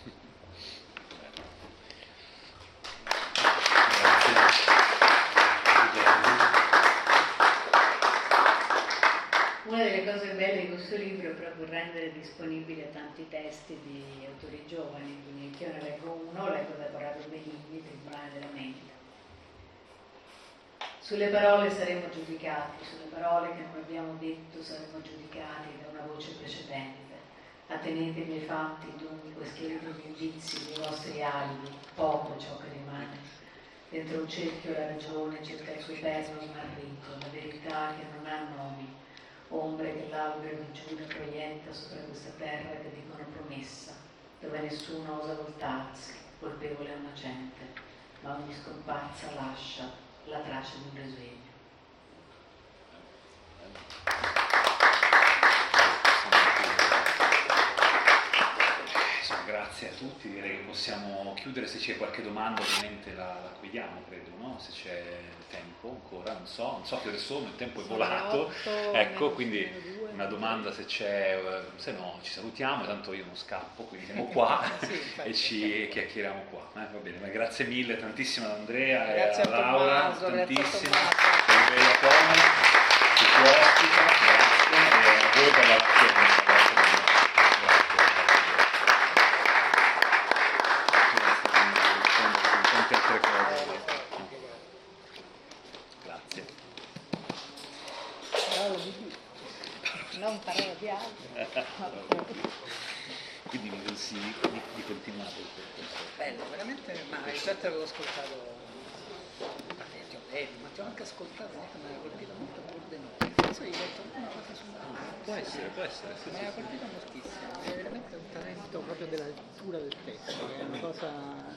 Una delle cose belle di questo libro è proprio rendere disponibili a tanti testi di autori giovani, quindi io ne leggo uno, leggo da Corrado Benigni, Tribunale della mente. Sulle parole saremo giudicati, sulle parole che non abbiamo detto saremo giudicati da una voce precedente. Attenetevi ai fatti, dunque, schiarite gli indizi dei vostri alibi, poco ciò che rimane. Dentro un cerchio la ragione cerca il suo eterno smarrito, la verità che non ha nomi, ombre che l'albero di Giuda proietta sopra questa terra che dicono promessa, dove nessuno osa voltarsi, colpevole e innocente, ma ogni scomparsa lascia la traccia di un risveglio. Grazie a tutti, direi che possiamo chiudere. Se c'è qualche domanda ovviamente la, la chiediamo, credo, no? Se c'è tempo ancora, non so, non so che ore sono, il tempo è volato, ecco, quindi una domanda se c'è, se no ci salutiamo, tanto io non scappo, quindi siamo qua e ci chiacchieriamo qua, eh? Va bene, ma grazie mille, tantissimo ad Andrea grazie e a Laura, Tommaso, tantissimo, grazie per il bello Tony, che ci ospita, grazie, e a voi per l'attenzione. Altre cose. Grazie. Parole di più, non parole di altro. Quindi mi consigli di, di continuare il percorso? Bello, veramente, ma certo avevo ascoltato, ti ho detto, ma ti ho anche ascoltato, mi aveva colpito molto pur di noi. Penso di aver detto una cosa sulla Può essere, può essere. Sì, mi aveva colpito moltissimo, è veramente un talento proprio della lettura del testo, che è una cosa